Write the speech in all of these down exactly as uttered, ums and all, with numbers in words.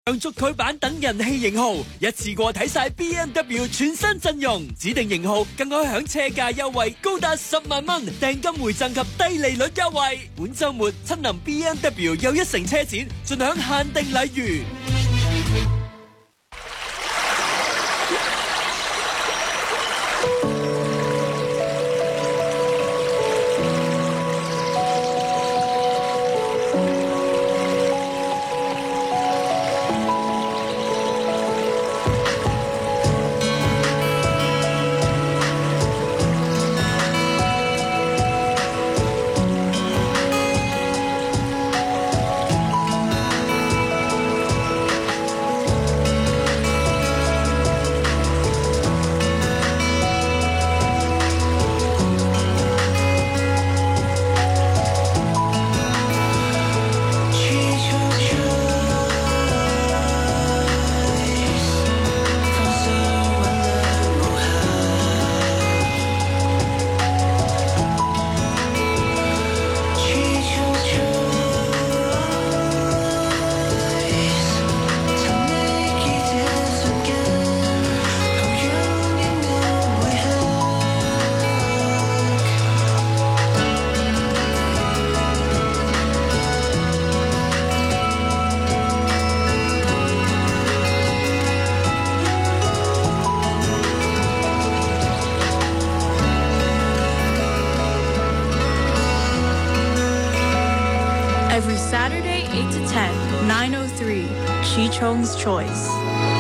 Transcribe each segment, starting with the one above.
足佢版等人氣型號，一次過睇晒 B M W 全新陣容，指定型號更可享車價優惠高達十萬蚊，訂金回贈及低利率優惠。本週末親臨 B M W 又一城車展，盡享限定禮遇。 Every Saturday, eight to ten, nine oh three, Chi Chong's Choice.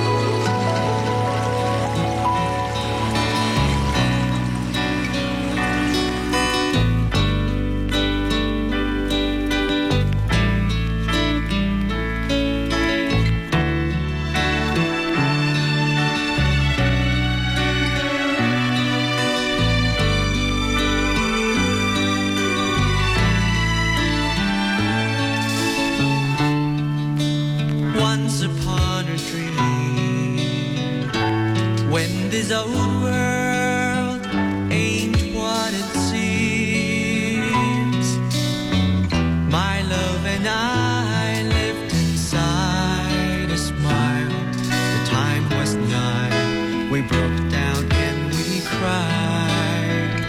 Once upon a dream, when this old world ain't what it seems, my love and I lived inside a smile. The time was nigh, we broke down and we cried,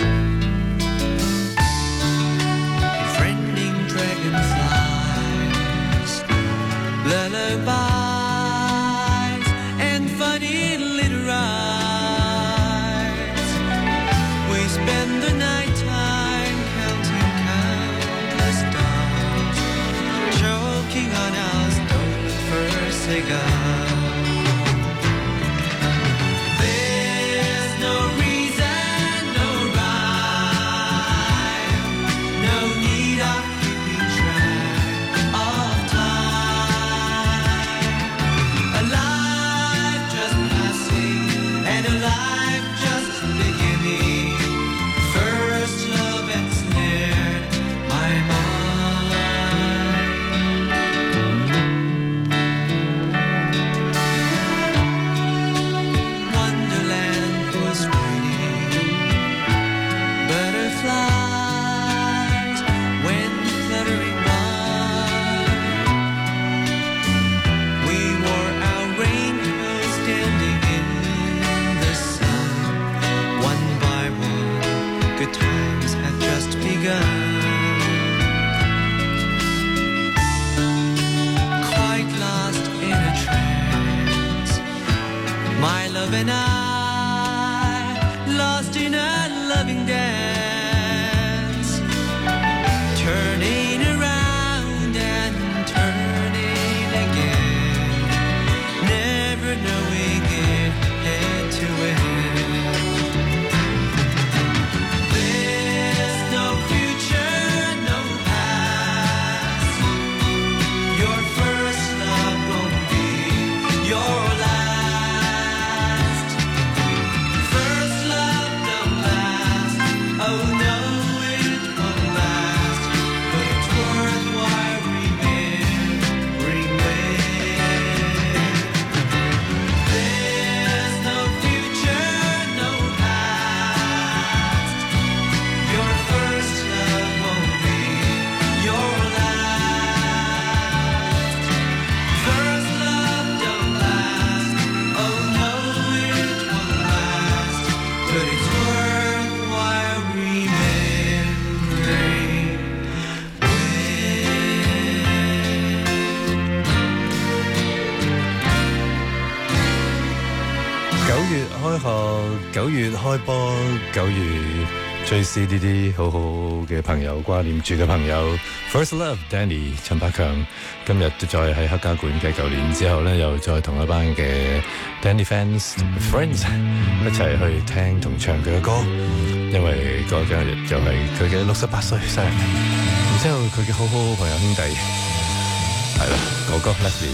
befriending dragonflies, lullabies and funny little rides. We spend the night time counting countless stars, choking on our stolen first cigar. There's no reason, no rhyme, no need of keeping track of time. A life just passing and a life just beginning. First love ensnared my mind. Wonderland was waiting. Butterflies went fluttering by. We wore our raincoats standing in the sun. One by one, good times had just begun. Quite lost in a trance, my love and I, lost in a loving dance, turning around and turning again, never knowing it had to end. There's no future, no past. Your first love won't be your last. 月開學，九月開波，九月追思呢啲好好嘅朋友，掛念住嘅朋友。First Love Danny 陳百強今日再喺黑膠館嘅，舊年之後咧，又再同一班嘅 Danny fans friends 一齊去聽同唱佢嘅歌，因為嗰幾日就係佢嘅六十八歲生日，然之後佢嘅好好朋友兄弟係啦，哥哥 Leslie。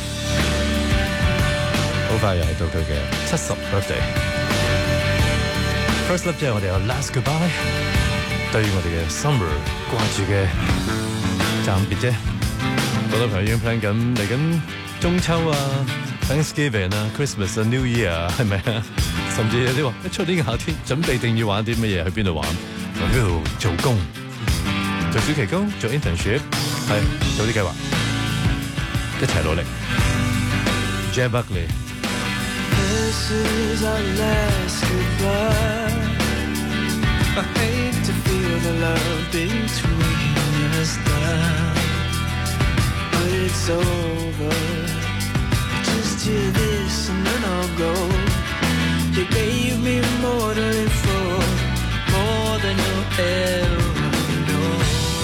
好快又係到佢嘅七十 birthday。First Love 之後我哋有 Last Goodbye， 對於我哋嘅 Summer 掛住嘅暫別啫。好多朋友已經 plan 緊嚟緊中秋啊、Thanksgiving 啊、Christmas 啊、New Year 啊，係咪啊？甚至有啲話一出年嘅夏天，準備定要玩啲乜嘢，去邊度玩？去邊度做工？做暑期工？做 internship？ 係做啲計劃，一齊努力。Jeff Buckley。This is our last goodbye. I hate to feel the love between us now, but it's over. Just hear this and then I'll go. You gave me more to live for, more than you'll ever know.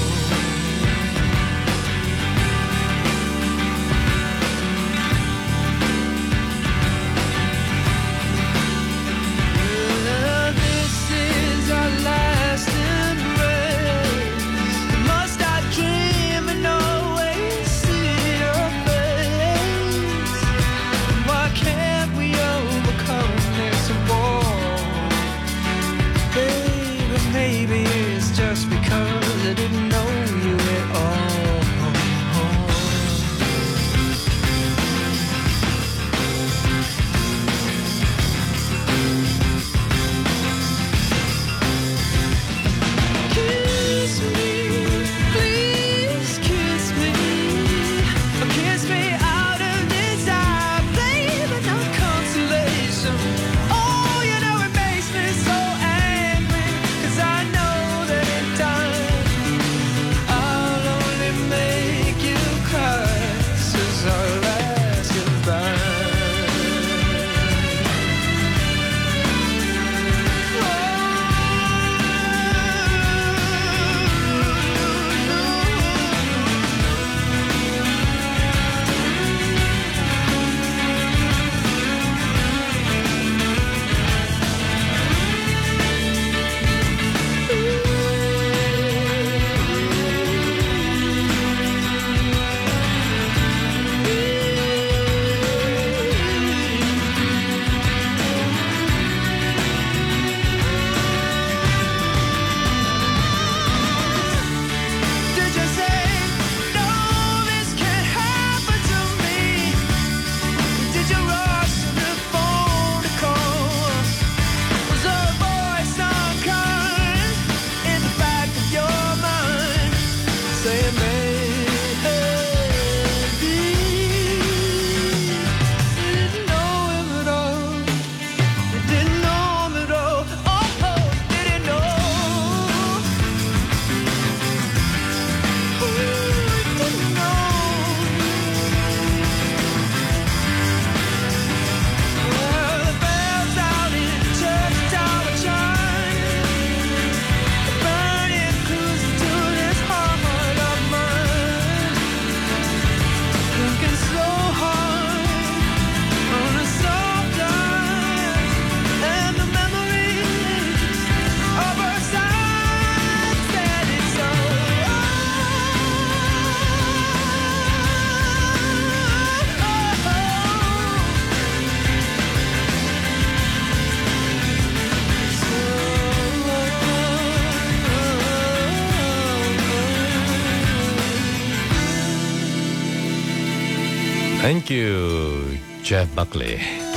Thank you, Jeff Buckley。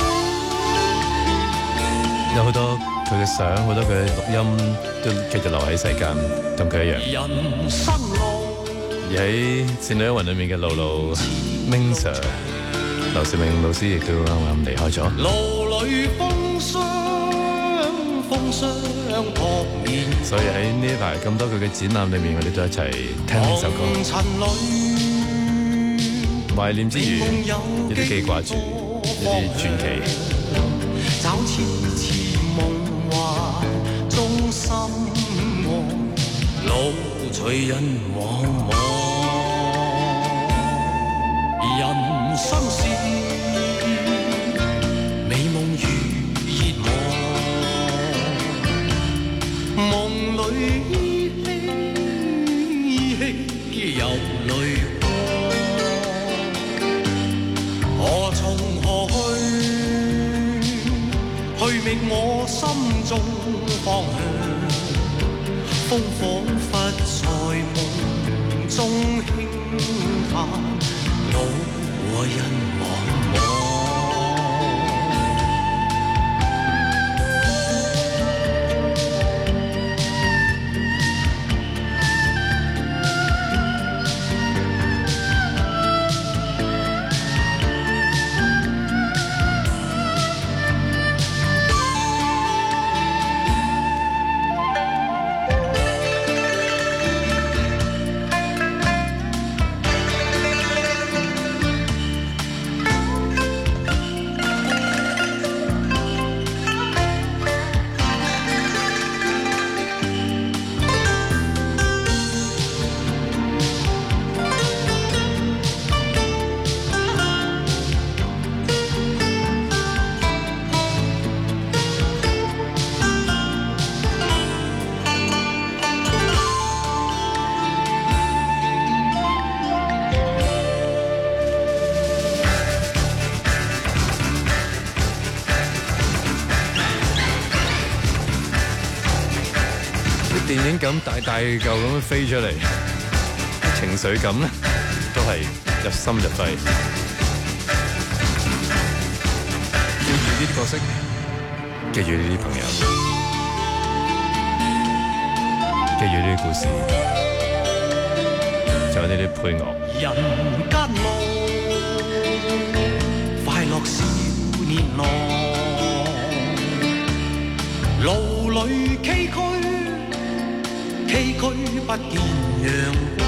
有好多佢嘅相，好多佢嘅錄音都繼續留喺世間，同佢一樣。人生路，而喺《倩女幽魂》裏面嘅露露 Ming Sir， 劉兆明老師亦都啱啱離開咗。路裏風霜，風霜撲面。所以喺呢一排咁多佢嘅展覽裏面，我哋都一齊聽呢首歌。懷念之餘，有啲記掛住，有啲傳奇。 隨人往往。人生是美夢如熱望，夢裏依稀有淚光。何從何去？去覓我心中方向。風彷彿在夢中輕嘆，路和人茫茫。 電影感大大嚿咁樣飛出嚟，情緒感咧都係入心入肺。記住呢啲角色，記住呢啲朋友，記住呢啲故事，仲有呢啲配樂。 人間路，快樂少年郎，路裏崎嶇。崎嶇不見陽光，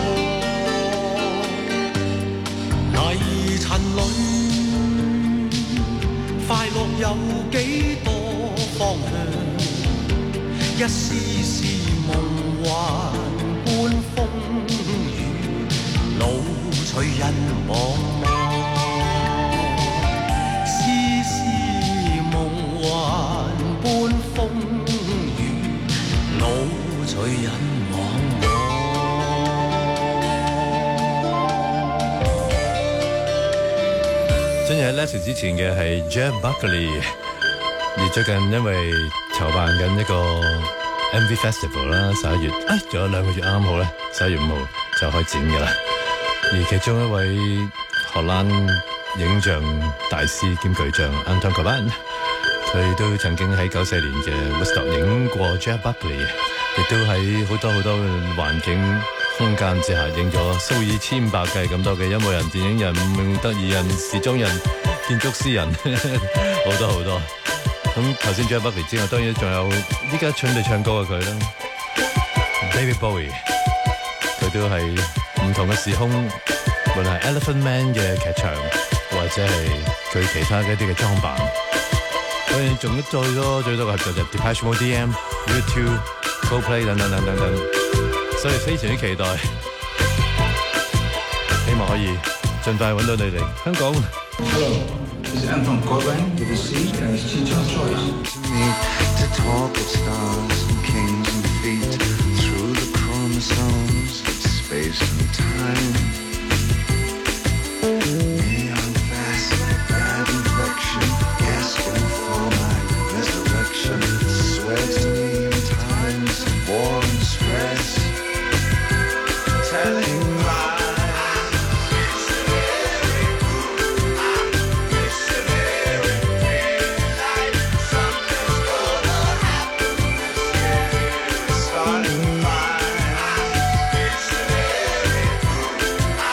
泥塵裏快樂有幾多方向？一絲絲夢幻般風雨，路隨人茫茫。絲絲夢幻般風雨，路隨人茫茫。 真係喺 Leslie 之前嘅係 Jeff Buckley， 而最近因為籌辦緊一個 M V Festival 啦，十一月，哎，仲有兩個月啱好咧，十一月五號就開展㗎啦。而其中一位荷蘭影像大師兼巨匠 Anton Corbijn， 佢都曾經喺九四年嘅 Woodstock 影過 Jeff Buckley。亦都喺好多好多嘅環境空間之下，影咗數以千百計咁多嘅音樂人、電影人、得意人、時裝人、建築師人，好多好多。咁頭先 Jeff Buckley 之外，當然仲有依家準備唱歌嘅佢啦 ，David Bowie， 佢都係唔同嘅時空，無論係 Elephant Man 嘅劇場，或者係佢其他嘅一啲嘅裝扮。當然仲最多最多嘅合作就 Depeche Mode、D M、U two。Coldplay 等等等等等，所以非常之期待，希望可以盡快揾到你哋香港。 Hello, this is Anton Corbijn with a C and it's Chichon's Choice. To talk of stars and kings and feet through the chromosomes of space and time. Neon fast, bad infection, gasping for my resurrection. Swears to me in times of war and stress, telling lies. Starting fires.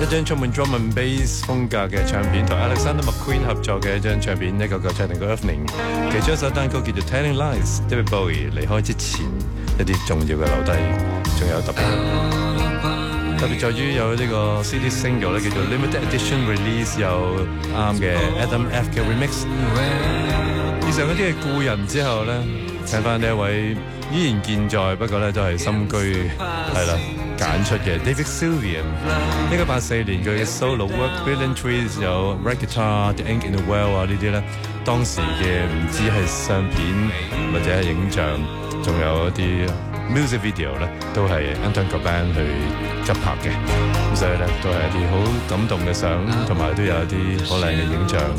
一張充滿 drum and bass 風格嘅唱片，同 Alexander McQueen 合作嘅一張唱片，一九九七年嘅 Evening， 其中一首單曲叫做 Telling Lies。David Bowie 離開之前一啲重要嘅留低，仲有特別特別在於有呢個 C D single 咧，叫做 Limited Edition Release， 有啱嘅 Adam F 嘅 remix。以上嗰啲係故人之後咧，睇翻呢一位依然健在，不過咧都係深居係啦。揀出嘅 David Sylvian， 一九八四年佢嘅 solo work，Brilliant Trees 有 Red Guitar、The Ink in the Well 啊呢啲咧，當時嘅唔止係相片或者係影像，仲有一啲 music video 咧，都係 Anton Corbijn 去執拍嘅，咁所以咧都係一啲好感動嘅相，同埋都有一啲好靚嘅影像。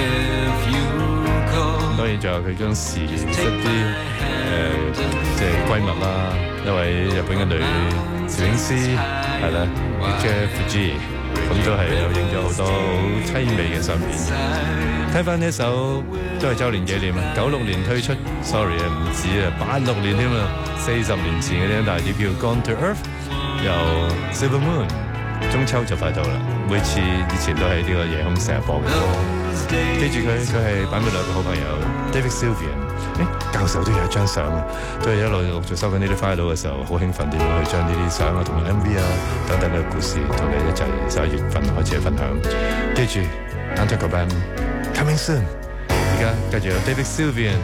當然仲有佢嗰時一啲誒，即係閨蜜啦，一位日本嘅女攝影師係啦 ，Ike Fuji， 咁都係有影咗好多好凄美嘅相片。睇翻呢首都係週年紀念啊，九六年推出 ，sorry 啊，唔止啊，八六年添啊，四十年前嘅呢大碟叫 Gone to Earth， 由 Silver Moon， 中秋就快到啦，每次以前都喺呢個夜空成日播嘅歌。記住佢，佢係版本兩個好朋友 David Sylvian。誒，教授都有一張相啊，都係一路陸續收緊呢啲 file 嘅時候，好興奮點樣去將呢啲相啊同埋 M V 啊等等嘅故事同你一齊十一月份開始去分享。記住 Anton Corbijn coming soon， 而家繼續有 David Sylvian。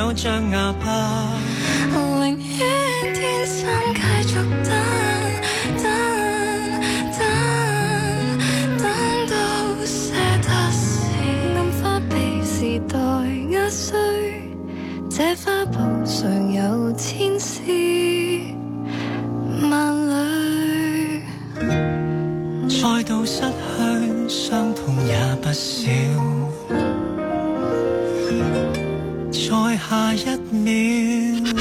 有象牙吧。 寧願天生繼續等等等等到捨得死，暗花被時代壓碎，這花布上有千絲萬縷， 再度失去傷痛也不少，在下一秒，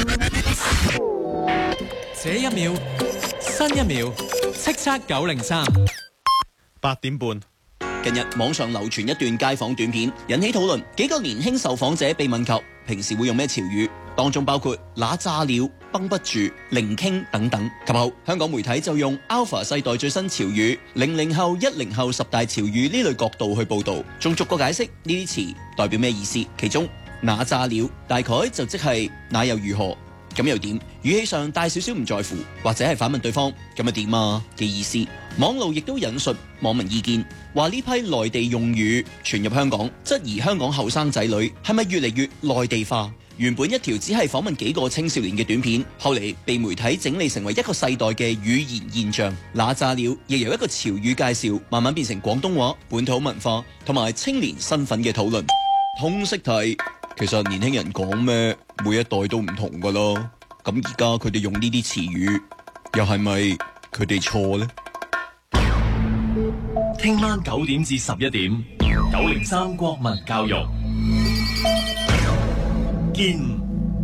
這一秒，新一秒，叱咤九零三。 八點半。 近日網上流傳一段街訪短片，引起討論。幾個年輕受訪者被問及平時會用咩潮語，當中包括那炸了、繃不住、零傾等等。及後香港媒體就用 Alpha 世代最新潮語、零零後、一零後十大潮語呢類角度去報導，仲逐個解釋呢啲詞代表咩意思。其中那炸了大概就即係那又如何，咁又點？語氣上帶少少唔在乎，或者係反問對方咁又點啊嘅意思。網路亦都引述網民意見，話呢批內地用語傳入香港，質疑香港後生仔女係咪越嚟越內地化。原本一條只係訪問幾個青少年嘅短片，後嚟被媒體整理成為一個世代嘅語言現象。那炸了亦由一個潮語介紹，慢慢變成廣東話、本土文化同埋青年身份嘅討論。通識題，其實年輕人講咩，每一代都唔同噶咯。咁而家佢哋用呢啲詞語，又係咪佢哋錯呢？ 聽晚九點至十一點，九零三國民教育見。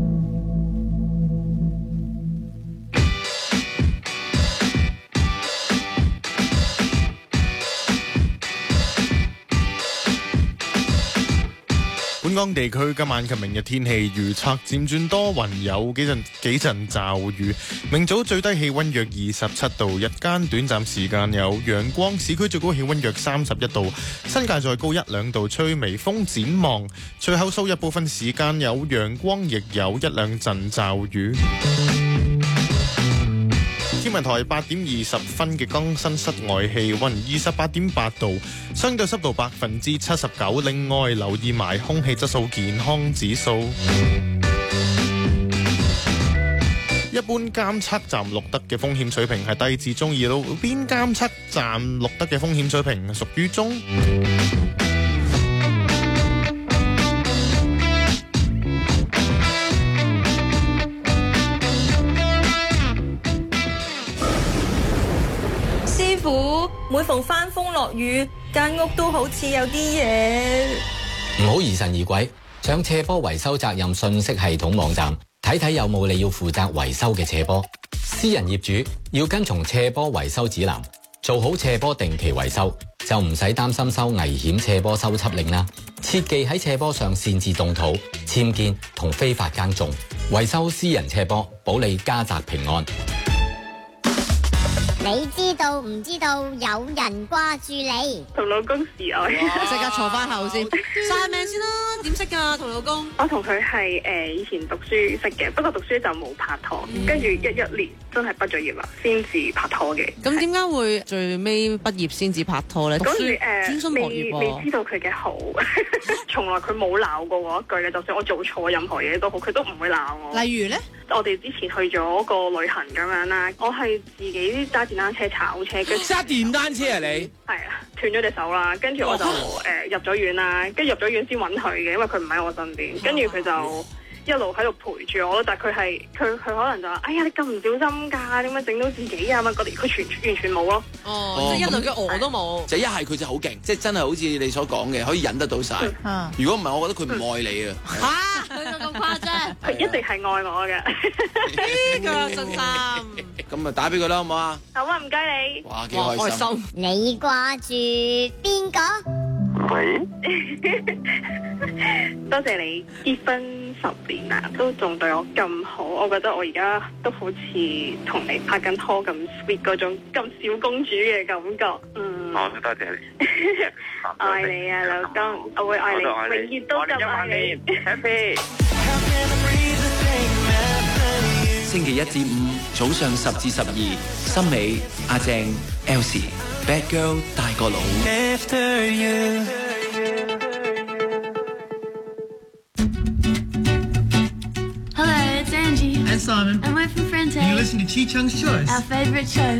本港地區今晚及明日天氣預測漸轉多雲，有幾陣幾陣驟雨。明早最低氣溫約二十七度，日間短暫時間有陽光，市區最高氣溫約三十一度，新界再高一兩度，吹微風。展望隨後數日部分時間有陽光，亦有一兩陣驟雨。天文台八點二十分嘅更新室外氣溫二十八點八度，相對濕度百分之七十九。另外留意埋空氣質素健康指數，一般監測站錄得嘅風險水平係低至中，而路邊監測站錄得嘅風險水平屬於中。 每逢翻風落雨，間屋都好似有啲嘢。 唔好疑神疑鬼，上斜坡維修責任信息系統網站睇睇有冇你要負責維修嘅斜坡。私人業主要跟從斜坡維修指南，做好斜坡定期維修，就唔使擔心收危險斜坡修葺令啦。切忌喺斜坡上擅自動土、僭建同非法耕種。維修私人斜坡，保你家宅平安。 你知道唔知道有人掛住你？ 同老公示愛， 即刻坐翻後先，晒命先啦。點識噶同老公？ 我同佢係誒以前讀書識嘅，不過讀書就冇拍拖，跟住一一年真係畢咗業啦，先至拍拖嘅。 咁點解會最尾畢業先至拍拖咧？ 嗰時誒專心學業未未知道佢嘅好，從來佢冇鬧過我一句嘅，就算我做錯任何嘢都好，佢都唔會鬧我。 例如咧？ 我哋之前去咗個旅行咁樣啦，我係自己揸電單車炒車，跟住揸電單車啊你？ 係啊，斷咗隻手啦，跟住我就誒、呃、入咗院啦，跟住入咗院先揾佢嘅，因為佢唔喺我身邊，跟住佢就一路喺度陪住我，但係佢係佢佢可能就話：哎呀，你咁唔小心㗎，點解整到自己啊？乜嗰啲，佢全完全冇咯。 哦，即係一路嘅我都冇。 就一係佢就好勁，即係真係好似你所講嘅，可以忍得到晒。 嗯、 如果唔係，我覺得佢唔愛你啊。 嚇，佢咁誇張？ 佢一定係愛我嘅。 呢個信心。 咁啊，打俾佢啦，好唔好啊？ 好啊，唔該你。 哇，幾開心。 心你掛住邊個？ 喂。多謝你結婚十年啦，都仲對我咁好，我覺得我而家都好似同你拍緊拖咁 sweet 嗰種咁小公主嘅感覺。嗯， 好多謝你， 愛你啊，老公，我會愛你，永遠都咁愛你。Happy。 星期一至五早上十至十二，森美、阿鄭、Elsie、Bad Girl 大個佬。 After you Simon. And we're from Frente. And you listen to Chi Chung's Choice. Our favourite show.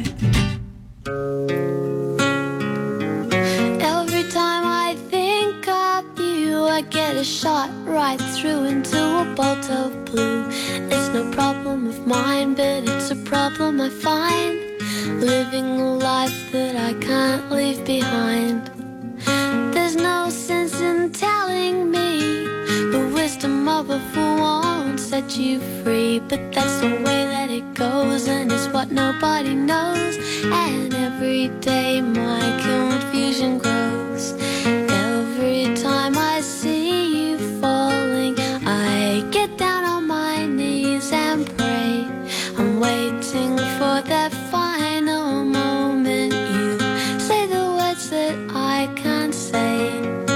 Every time I think of you, I get a shot right through into a bolt of blue. It's no problem of mine, but it's a problem I find, living a life that I can't leave behind. There's no sense in telling me the wisdom of a fool won't set you free, but that's the way that it goes, and it's what nobody knows. And every day my confusion grows. Every time I see you falling, I get down on my knees and pray. I'm waiting for that final moment you say the words that I can't say.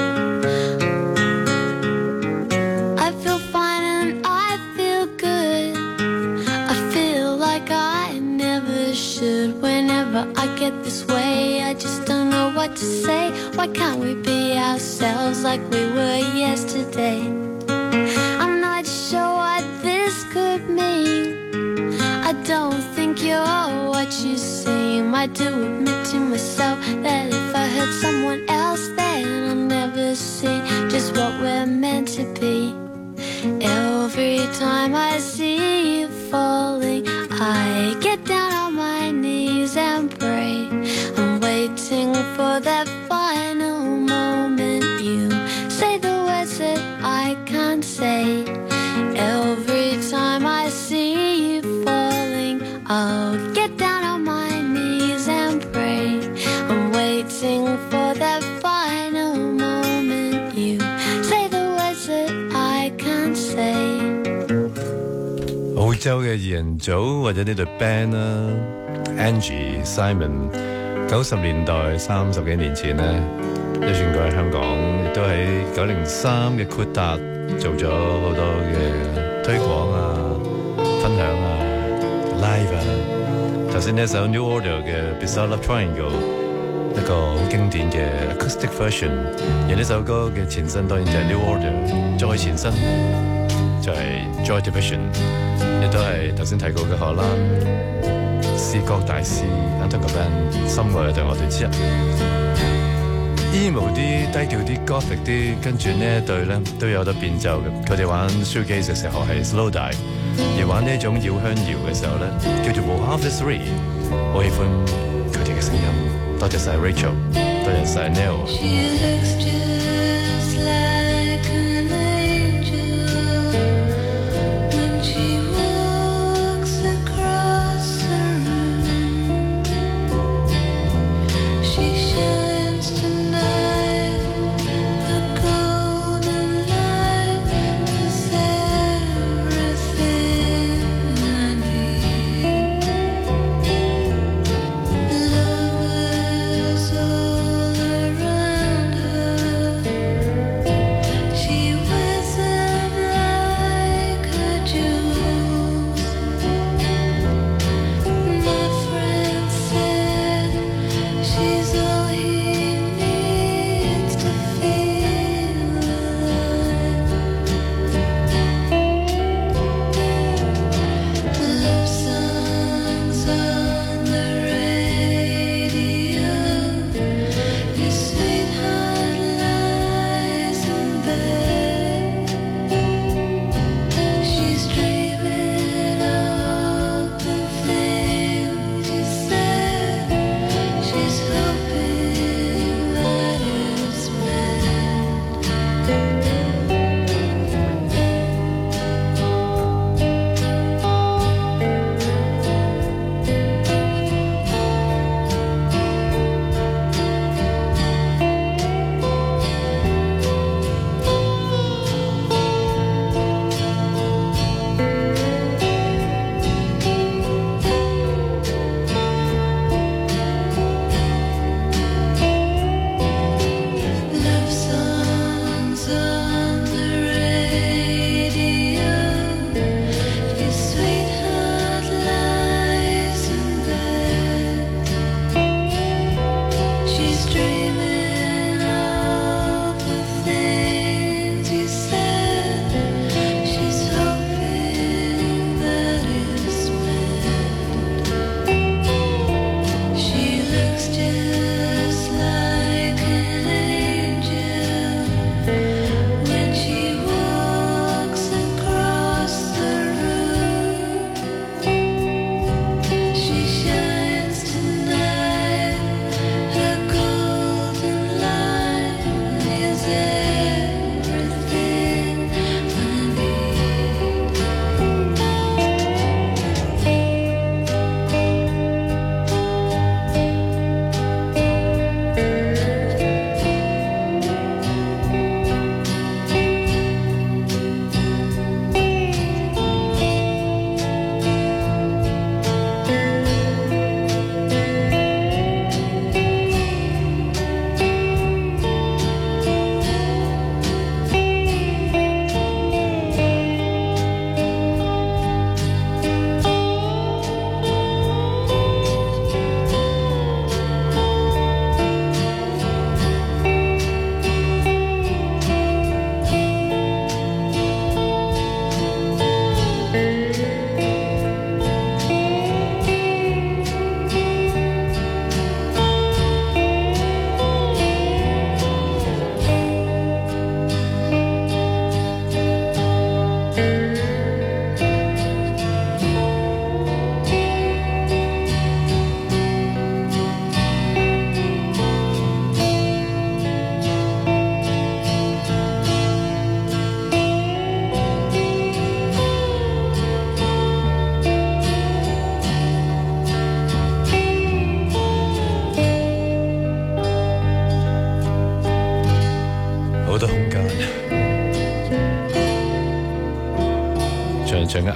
I feel fine and I feel good. I feel like I never should. Whenever I get this way, I just don't know what to say. Why can't we be ourselves like we were yesterday? I'm not sure what this could mean. I don't think you're what you seem. I do admit to myself that if I hurt someone else, then I'll never see just what we're meant to be. Every time I see you falling, I get down on my knees and pray. I'm waiting for that final moment you say the words that I can't say. Every time I see you falling, I'll get down on my knees and pray. I'm waiting for that final moment you say the words that I can't say. 澳洲嘅二人組或者呢隊 band 啦 ，Angie、Simon， 九十年代三十幾年前呢，都算過喺香港，亦都喺九零三嘅豁達做咗好多嘅推廣啊、分享啊、live 啊。頭先呢首 New Order 嘅 Bizarre Love Triangle， 一個好經典嘅 acoustic version， 而呢首歌嘅前身當然就係 New Order， 再前身就係 Joy Division， 亦都係頭先提過嘅荷蘭視覺大師 Anton Corbijn 心愛嘅隊樂隊之一。emo 啲、低調啲、gothic 啲，跟住呢一隊咧都有得變奏嘅。佢哋玩 shoegaze 嘅時候係 slow dive， 而玩呢一種繞香搖嘅時候咧叫做 Mojave Three。我喜歡佢哋嘅聲音，多謝晒 Rachel， 多謝晒 Neil。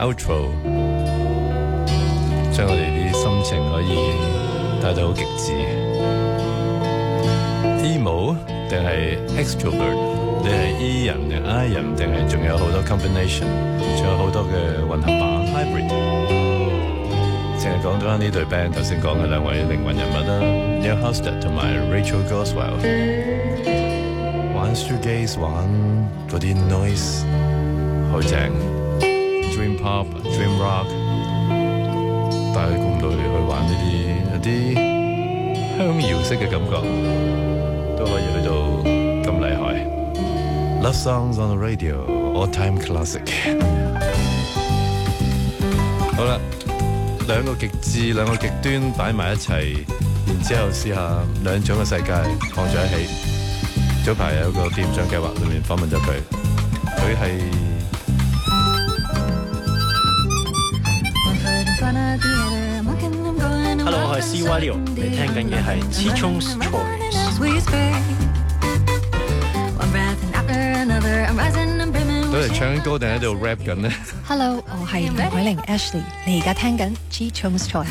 outro， 將我哋啲心情可以帶到好極致。emo 定係 extrovert？ 你係 E 人定 I 人定係仲有好多 combination， 仲有好多嘅混合版 hybrid。淨係講咗呢隊 band 頭先講嘅兩位靈魂人物啦 ，Neil Halstead 同埋 Rachel Goswell， 玩 shoegaze 玩嗰啲 noise 好正 ，dream pop、dream rock， 但係估唔到你去玩呢啲一啲鄉謠式嘅感覺，都可以去到咁厲害。Love songs on the radio, all-time classic。好啦。兩個極致兩個極端擺埋一齊，然之後試下兩種嘅世界放在一起。早排有個店長計劃裏面訪問咗佢，佢係 ，Hello， 我係 C Y Leo， 你聽緊嘅係 Chichong's Choice。 都係唱緊歌定喺度 rap 緊呢 Hello， 我係吳凱玲 Ashley， 你而家聽緊 Chichong's Choice。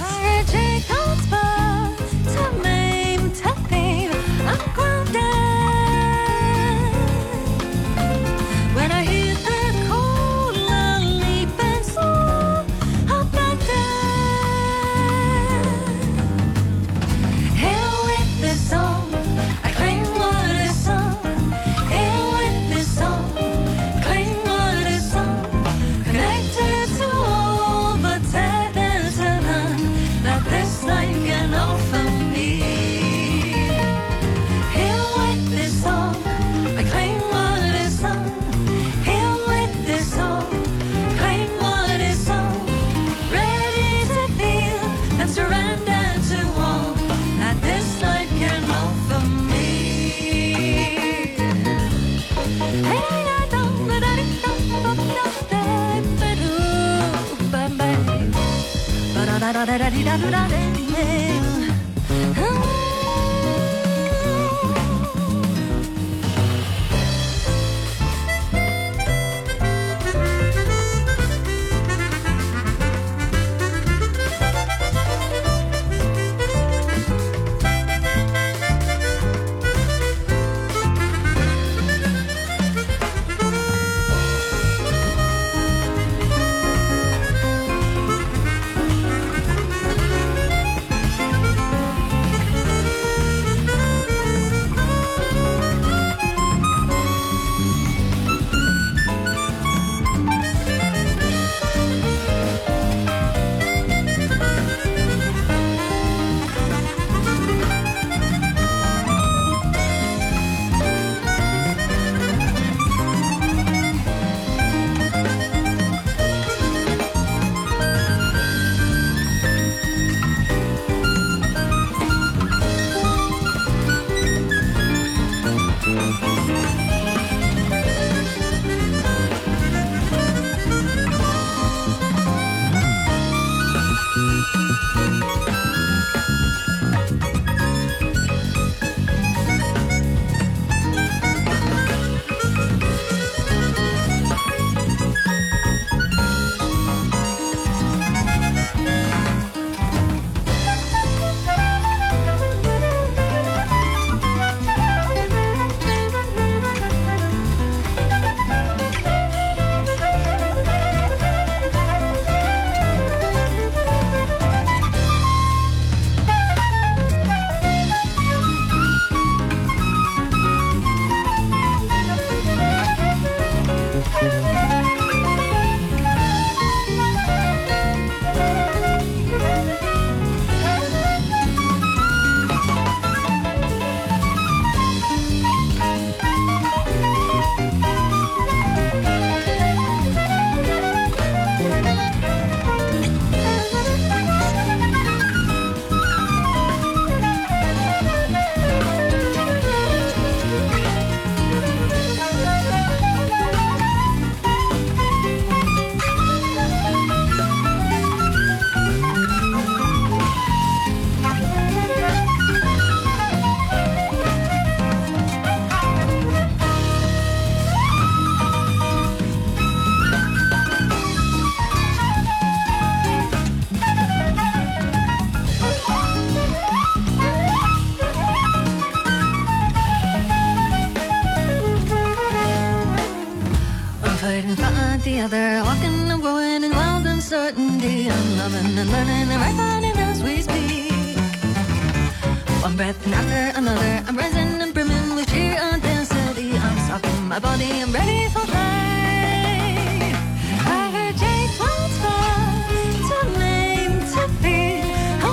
loving and learning and refining as we speak. One breath and after another, I'm rising and brimming with sheer audacity. I'm stopping my body, I'm ready for flight. I heard Jake once was too lame to be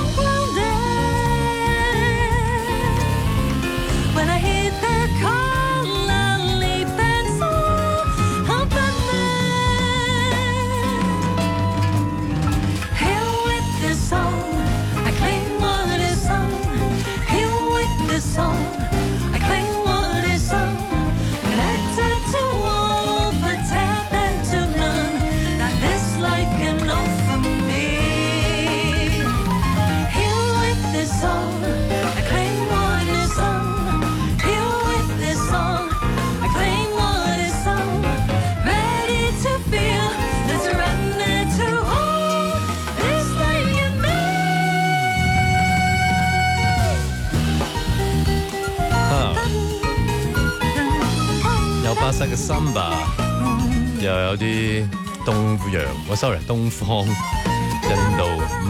ungrounded. When I hit the call, I'll leap and soar abundant. Here with this song, I claim what is sung. Here with this song, I claim what is sung. Connected to all, but tapped to none. That this life can offer me. Here with this song, I claim what is sung. Here with this song, I claim what is sung. Ready to feel the surrender to all this life can be. 啊，有巴西嘅 samba， 又有啲東洋，我 sorry 東方印度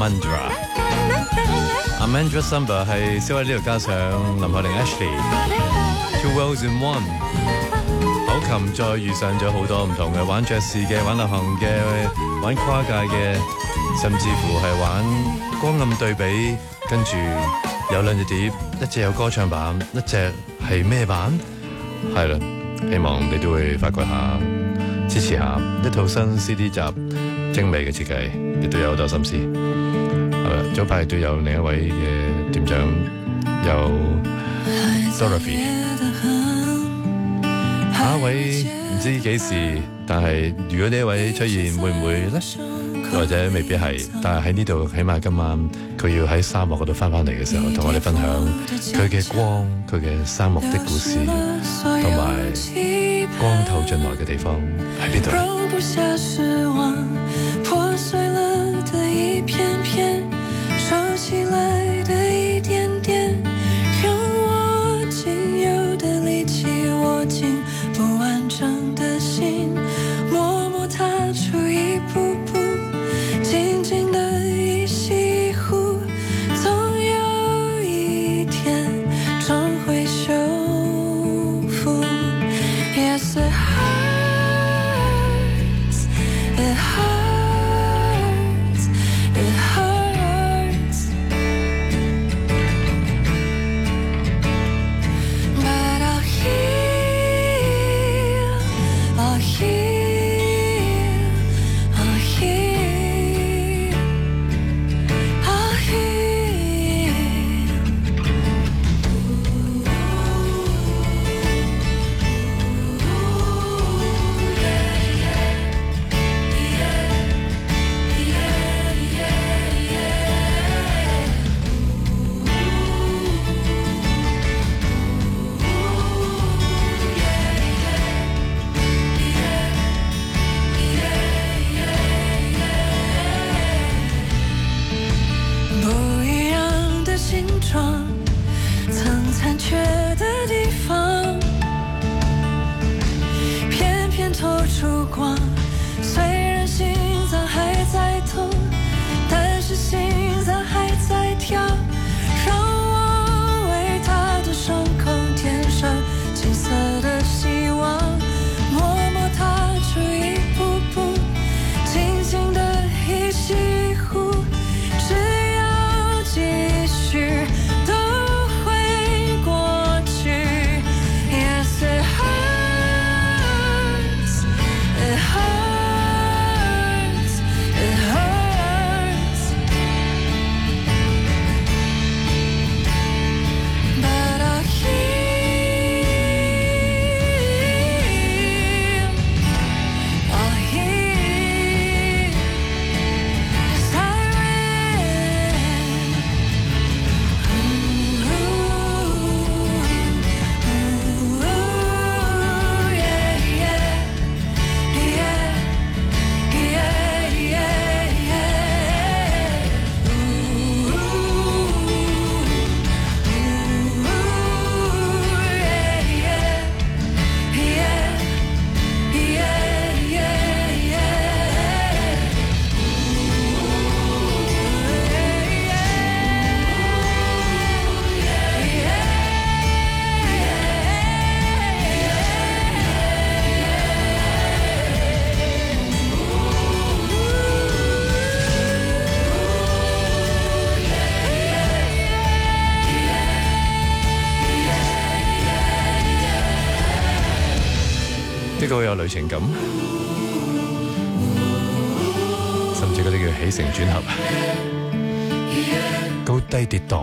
mandra。Mandra samba 係蕭偉呢度加上林海玲 Ashley，Two worlds in one。口琴再遇上咗好多唔同嘅，玩爵士嘅，玩流行嘅，玩跨界嘅，甚至乎係玩光暗對比，跟住有兩隻碟，一隻有歌唱版，一隻係咩版？係啦，希望你都會發掘下，支持下一套新 C D 集，精美嘅設計，亦都有好多心思。係啦，早排都有另一位嘅店長，有 Dorothy。下一位唔知幾時，但係如果呢一位出現，會唔會呢？或者未必係，但係喺呢度起碼今晚佢要喺沙漠嗰度翻返嚟嘅時候，同我哋分享佢嘅光，佢嘅沙漠的故事，同埋光透進來嘅地方喺邊度？ 容不下失望，破碎了的一片片，收起来的一点点，让我仅有的力气握紧不完整的心，默默踏出一步步，静静的一吸一呼，总有一天终会修复。Yes, it hurts, it hurts, it hurts, but I'll heal, I'll heal, I'll heal, I'll heal. It hurts, it hurts. 個有旅程感，甚至嗰啲叫起承轉合，高低跌宕。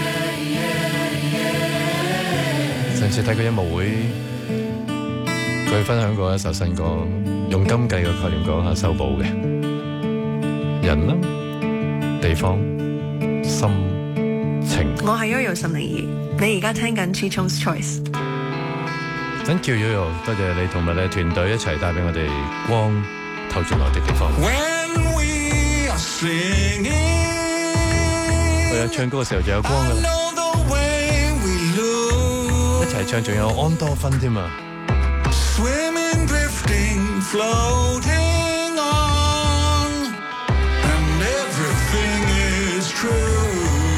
上次睇過音樂會，佢分享過一首新歌，用金計嘅概念講下修補嘅人啦、地方、心情。 我係 Yoyo 岑寧兒，你而家聽緊 Chichong's Choice。 Thank you Yoyo， 多謝你同埋你團隊一齊帶俾我哋光透進來的地方。 When we are singing， 我有唱歌嘅時候就有光㗎啦，一齊唱仲有安多芬添啊！ Swimming, drifting, floating on, and everything is true.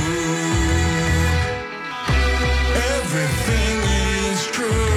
Everything is true.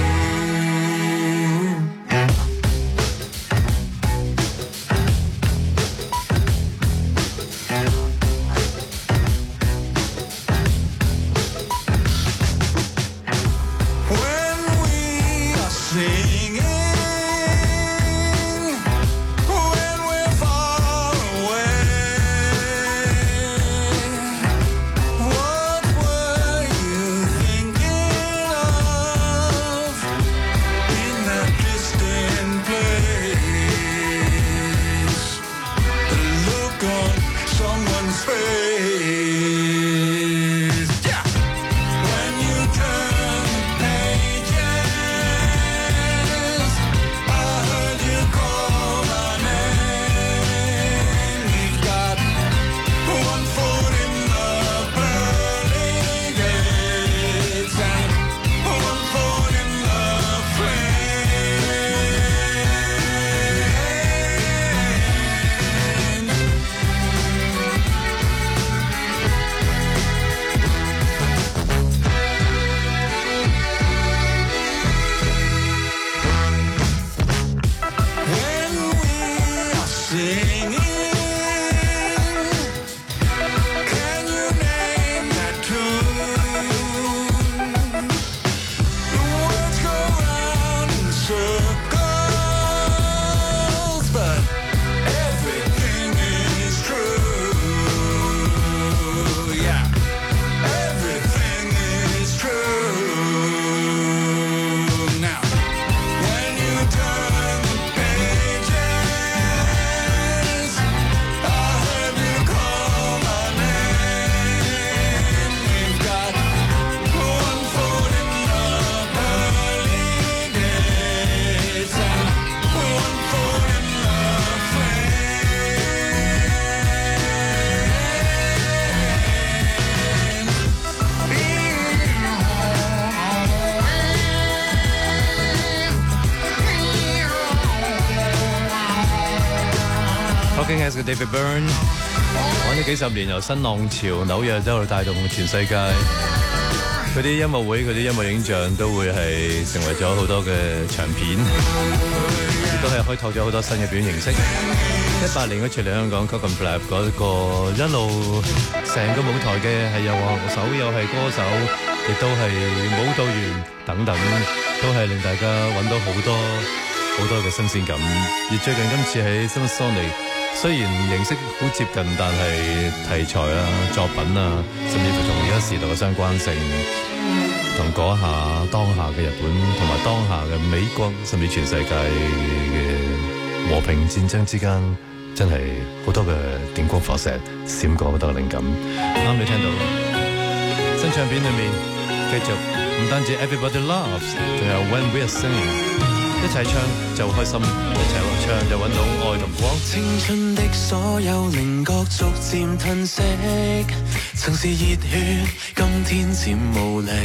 David Byrne 玩咗幾十年，由新浪潮紐約一路帶動全世界。佢啲音樂會、佢啲音樂影像都會係成為咗好多嘅長片，亦都係開拓咗好多新嘅表演形式。一八年嗰次嚟香港 Cock and Flap 嗰個一路成個舞台嘅係又樂手又係歌手，亦都係舞蹈員等等，都係令大家揾到好多好多嘅新鮮感。而最近今次喺 Summersonic，雖然形式好接近，但係題材啊、作品啊，甚至乎同而家時代嘅相關性，同嗰下當下嘅日本，同埋當下嘅美國，甚至全世界嘅和平戰爭之間，真係好多嘅電光火石閃過好多嘅靈感。啱你聽到新唱片裏面繼續唔單止 Everybody Loves， 仲有 When We Are Singing。一齊唱就開心，一齊唱就揾到愛同光。 青春的所有稜角逐漸褪色，曾是熱血，今天漸無力。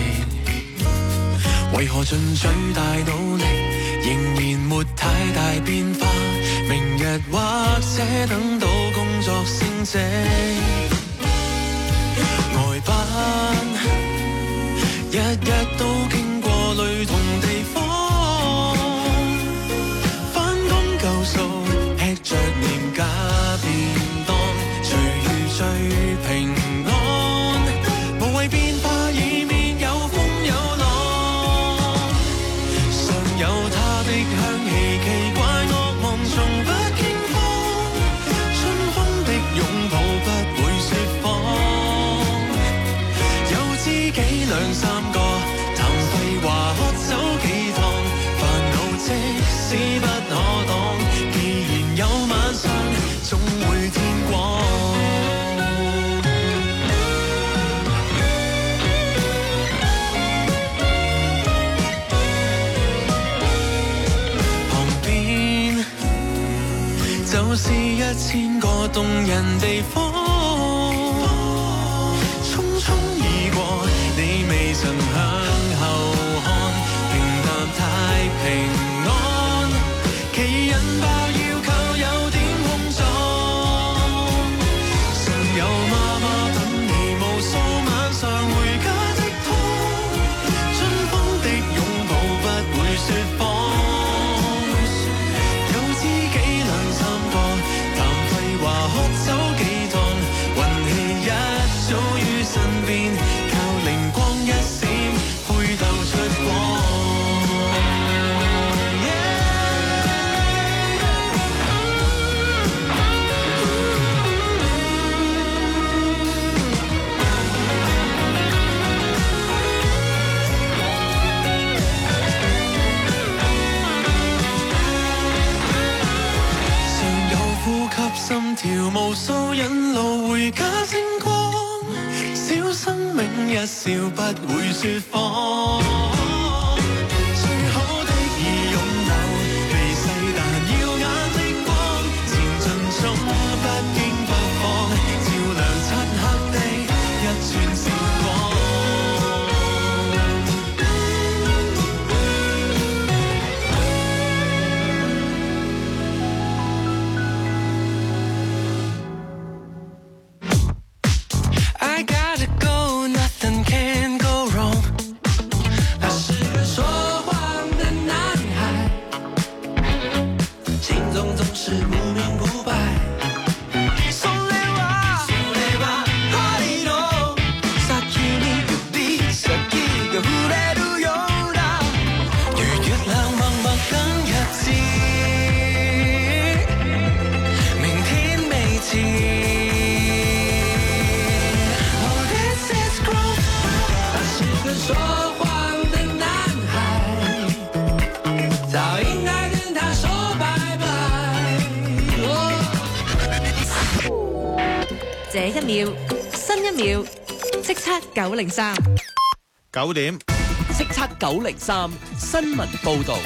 為何盡最大努力，仍然沒太大變化？明日或者等到工作升職，外班日日都經過雷同地方。吃着廉價便當，隨遇最平安，無謂變化，以免有風有浪。常有他的一千個動人地方，匆匆已過，你未曾向後看，平淡太平安，奇人爆要靠有點碰撞，常有媽媽等你無數晚上回家的湯，春風的擁抱不會說謊。心跳無數引路回家星光，小生命一笑不會說謊，最好的已擁有，離世但耀眼的光，前進中不驚不慌，照亮漆黑的一串閃光。 這一秒，新一秒，叱咤九零三， 九點， 叱咤九零三新聞報導。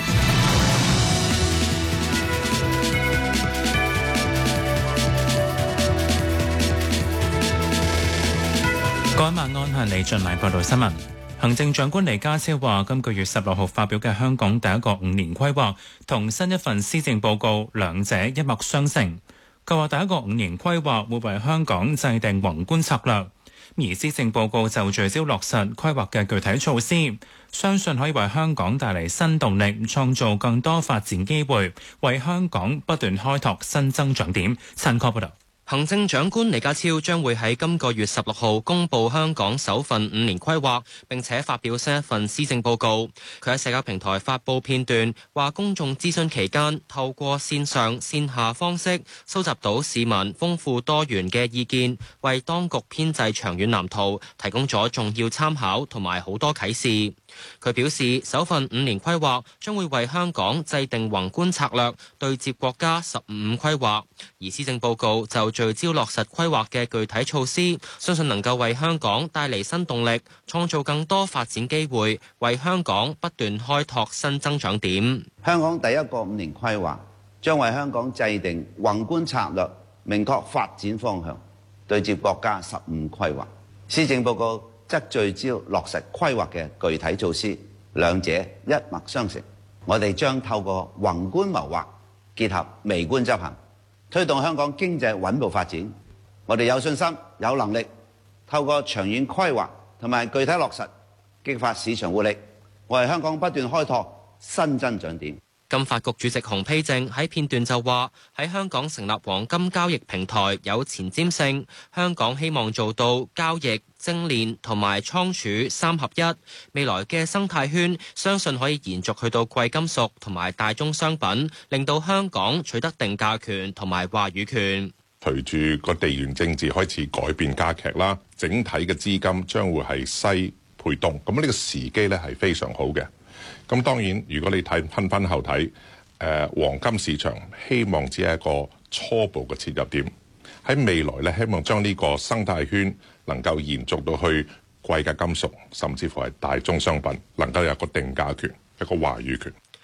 各位晚安，向你進嚟報道新聞。行政長官李家超話，今個月十六號發表嘅香港第一個五年規劃同新一份施政報告兩者一脈相承。佢話第一個五年規劃會為香港制定宏觀策略，而施政報告就聚焦落實規劃嘅具體措施，相信可以為香港帶嚟新動力，創造更多發展機會，為香港不斷開拓新增長點。陳確報道。 行政長官李家超將會喺今個月十六號公布香港首份五年規劃，並且發表新一份施政報告。佢喺社交平台發布片段，話公眾諮詢期間透過線上線下方式收集到市民豐富多元嘅意見，為當局編製長遠藍圖提供咗重要參考同埋好多啟示。佢表示，首份五年規劃將會為香港制定宏觀策略，對接國家十五五規劃，而施政報告就聚焦落實規劃嘅具體措施，相信能夠為香港帶嚟新動力，創造更多發展機會，為香港不斷開拓新增長點。 香港第一個五年規劃將為香港制定宏觀策略，明確發展方向，對接國家十五規劃。施政報告則聚焦落實規劃嘅具體措施，兩者一脈相承。我哋將透過宏觀謀劃，結合微觀執行，推動香港經濟穩步發展。我哋有信心、有能力透過長遠規劃同埋具體落實，激發市場活力，為香港不斷開拓新增長點。 金發局主席洪丕正喺片段就話：喺香港成立黃金交易平台有前瞻性，香港希望做到交易、精煉同埋倉儲三合一。未來嘅生態圈相信可以延續去到貴金屬同埋大宗商品，令到香港取得定價權同埋話語權。 隨住個地緣政治開始改變加劇啦，整體嘅資金將會係西配東，咁呢個時機咧係非常好嘅。咁當然，如果你睇分分後睇，誒、呃、黃金市場希望只係一個初步嘅切入點，喺未來咧希望將呢個生態圈能夠延續到去貴嘅金屬，甚至乎係大宗商品，能夠有一個定價權、一個話語權。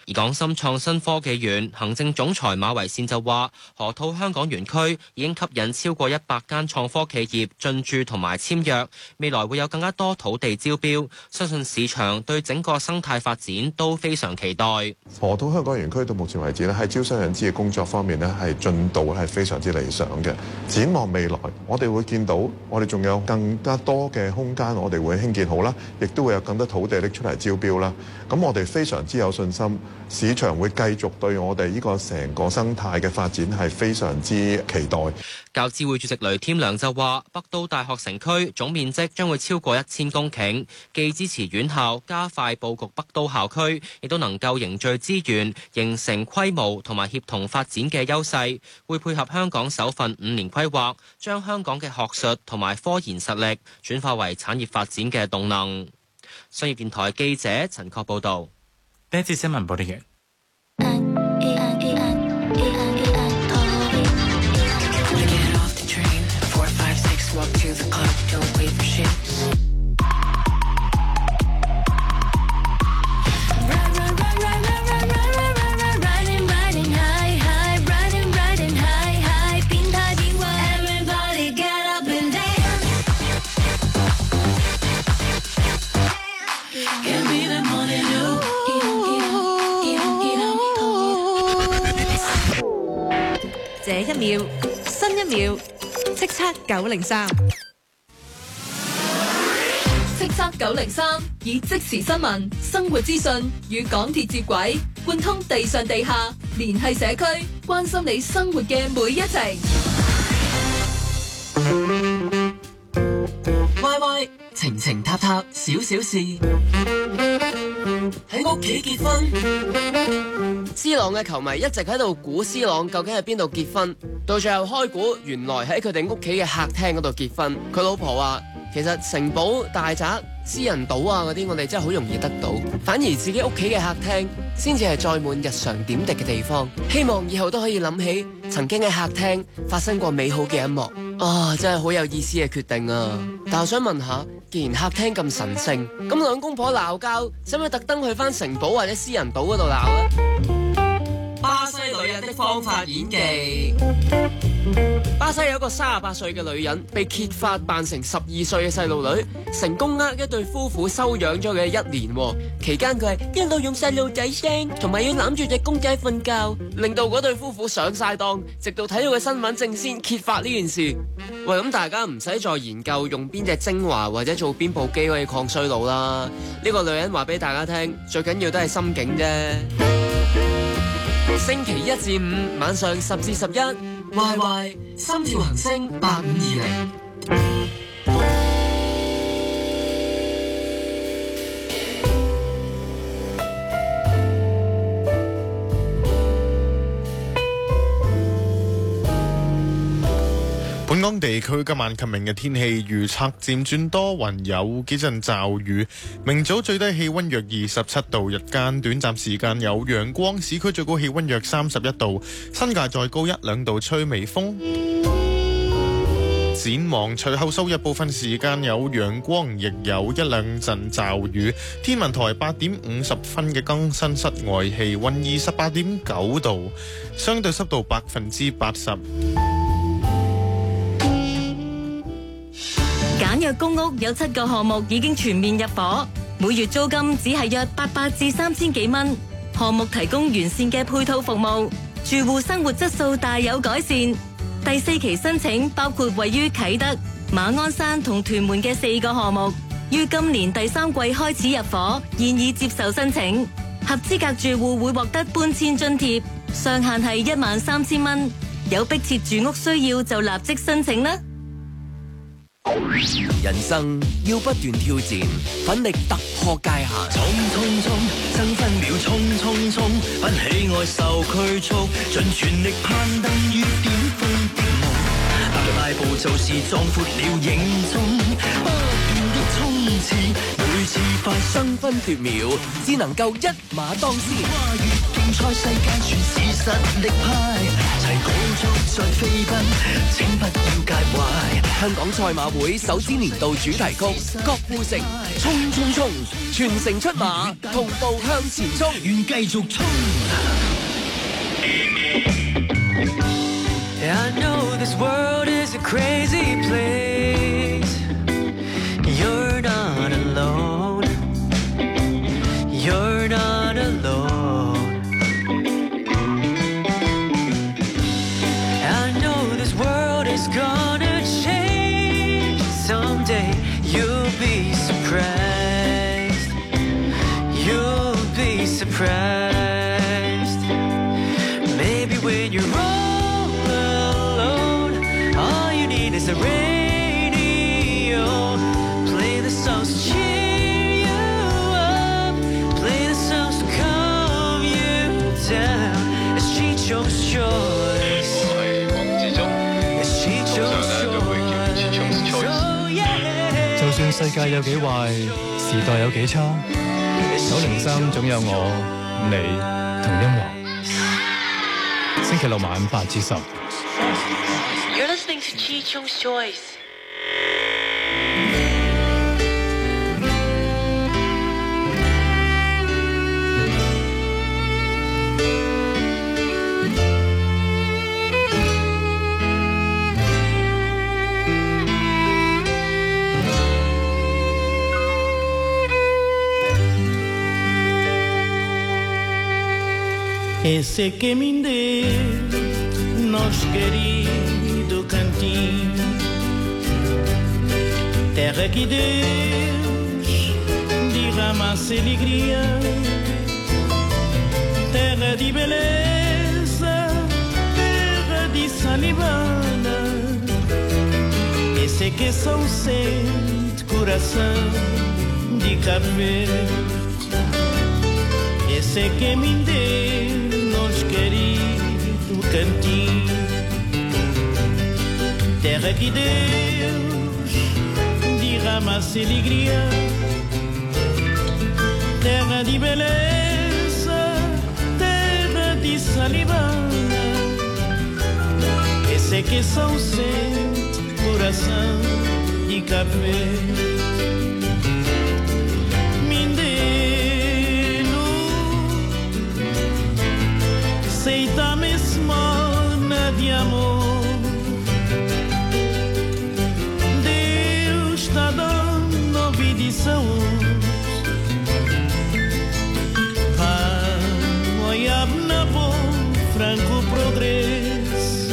而港深創新科技園行政總裁馬維善就話，河套香港園區已經吸引超過一百間創科企業進駐同埋簽約，未來會有更加多土地招標，相信市場對整個生態發展都非常期待。 河套香港園區到目前為止咧，喺招商引資嘅工作方面咧，係進度係非常之理想嘅。展望未來，我哋會見到我哋仲有更加多嘅空間，我哋會興建好啦，亦都會有更多土地拎出嚟招標啦。咁我哋非常之有信心，市場會繼續對我哋呢個成個生態嘅發展係非常之期待。 教資會主席雷添良就話，北都大學城區總面積將會超過一千公頃，既支持院校加快佈局北都校區，亦都能夠凝聚資源，形成規模同埋協同發展嘅優勢，會配合香港首份五年規劃，將香港嘅學術同埋科研實力轉化為產業發展嘅動能。商業電台記者陳確報導。 呢一節新聞報道完。 Walk to the club, don't wait for shit. Ride, ride, ride, ride, ride, ride, ride, ride, ride, riding, riding high, high, riding, riding high, high. 變態變壞 Everybody get up and dance. Give me the money, no. 這一秒，新一秒。叱咤九零三，叱咤九零三以即時新聞、生活資訊與港鐵接軌，貫通地上地下，聯繫社區，關心你生活嘅每一程。 Y Y 情情塔塔小小事，喺屋企結婚。 C 朗嘅球迷一直喺度估 C 朗究竟喺邊度結婚，到最後開估，原來喺佢哋屋企嘅客廳嗰度結婚。佢老婆話，其實城堡、大宅、私人島啊嗰啲，我哋真係好容易得到，反而自己屋企嘅客廳先至係載滿日常點滴嘅地方。希望以後都可以諗起曾經喺客廳發生過美好嘅一幕。啊，真係好有意思嘅決定啊！但我想問下，既然客廳咁神聖，咁兩公婆鬧交，使唔使特登去返城堡或者私人島嗰度鬧啊？ 巴西女人的方法演技。 巴西有一個三十八歲嘅女人被揭發扮成十二歲嘅細路女，成功呃一對夫婦收養咗佢一年。期間佢係一路用細路仔聲，同埋要攬住隻公仔瞓覺，令到嗰對夫婦上晒當，直到睇到個身份證先揭發呢件事。喂，咁大家唔使再研究用邊隻精華或者做邊部機可以抗衰老啦。呢個女人話俾大家聽，最緊要都係心境啫。星期一至五晚上十至十一 ，Y Y 心跳行星八五二零。 本港地區今晚及明日天氣預測漸轉多雲，有幾陣驟雨。明早最低氣溫約二十七度，日間短暫時間有陽光，市區最高氣溫約三十一度，新界再高一兩度，吹微風。展望隨後數日部分時間有陽光，亦有一兩陣驟雨。天文台八點五十分嘅更新室外氣溫二十八點九度，相對濕度百分之八十。 簡約公屋有七個項目已經全面入伙，每月租金只係約八百至三千幾蚊。項目提供完善嘅配套服務，住戶生活質素大有改善。第四期申請包括位於啟德、馬鞍山同屯門嘅四個項目，於今年第三季開始入伙，現已接受申請。合資格住戶會獲得搬遷津貼，上限係一萬三千蚊。有迫切住屋需要就立即申請啦。 人生要不斷挑戰，奮力突破界限。衝衝衝，爭分秒衝衝衝，不喜愛受拘束，盡全力攀登於巔峰的夢。踏着大步就是壯闊了影蹤，不斷的衝刺，每次快爭分奪秒，只能夠一馬當先。跨越競賽世界，全是實力派，齊高速再飛奔，請不要介懷。 香港賽馬會首支年度主題曲《郭富城衝衝衝》，全城出馬，同步向前衝，願繼續衝。 I know this world is a crazy place. You're not alone. You're not alone. I know this world is gonna change someday. You'll be surprised. You'll be surprised. Maybe when you're all alone, all you need is a radio. Play the songs to cheer you up. Play the songs to calm you down. It's Chichong's choice. It's Chichong's choice. Oh yeah. 就算世界有幾壞，時代有幾差，九零三總有我、你同音樂。星期六晚八至十。 You're listening to Chichong's Choice. Esse que me deu, nosso querido cantinho, terra que Deus derramasse alegria, terra de beleza, terra de salivana. Esse que são sente coração de Cabo Verde. Esse que me deu, nosso querido cantinho, terra que Deus derramasse alegria, terra de beleza, terra de salivana. Esse que são sente coração de Cabo Verde. Aceita mesmo de amor. Deus está dando vida e saúde. Vamos olhar na boa, franco progresso.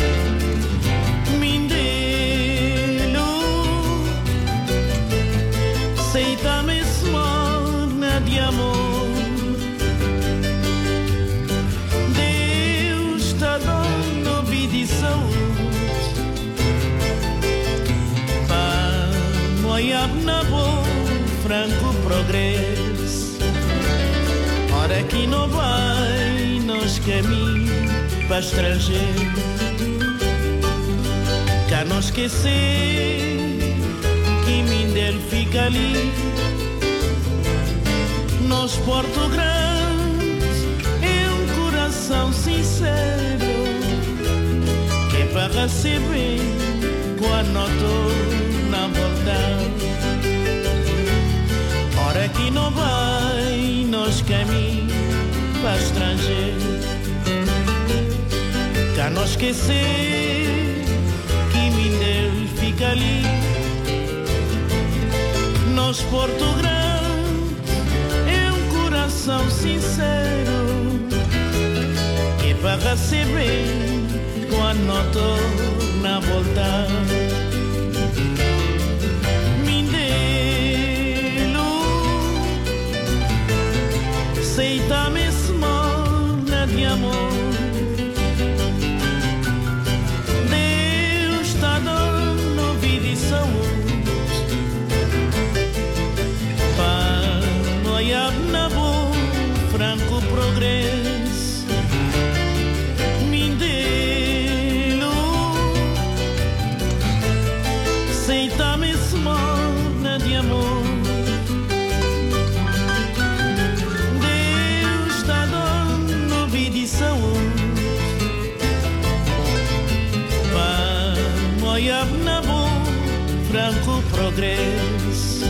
Mindelo, aceita mesmo de amor. Na boa, franco progresso. Ora que não vai nos caminhos para estrangeiro. Cá não esquecer que Mindelo fica ali. Nos Porto Grande é um coração sincero que é para receber quando estou na volta. Ora que não vai nos caminhos para estrangeiro. Cá não esquecer que Mindelo fica ali. Nos Porto Grande é um coração sincero que é para receber quando estou na volta. Aceita mesmo de amor. Deus está dando vida e saúde. Para olhar na boa, franco progresso. Mindelo, aceita mesmo de amor. Vamos olhar na boa, Franco Progresso.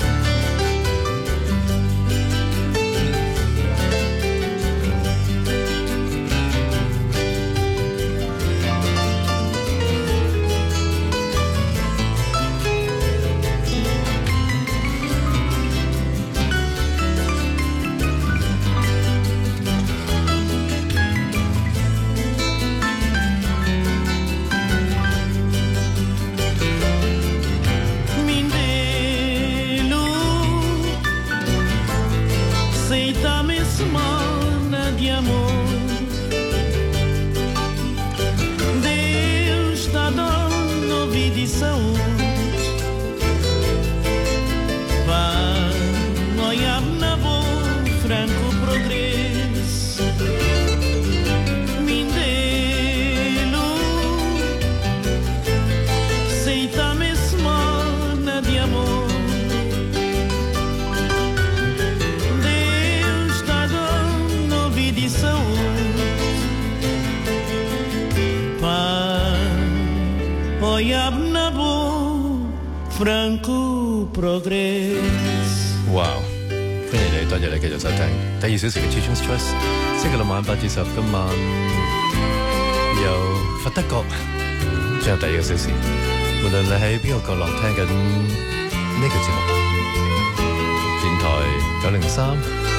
Franco Progress。 哇！歡迎你，多謝你繼續收聽第二小時嘅 Teachers Choice。星期六晚八至十，今晚由佛得角進入第二個小時。無論你喺邊個角落聽緊呢個節目，電台九零三，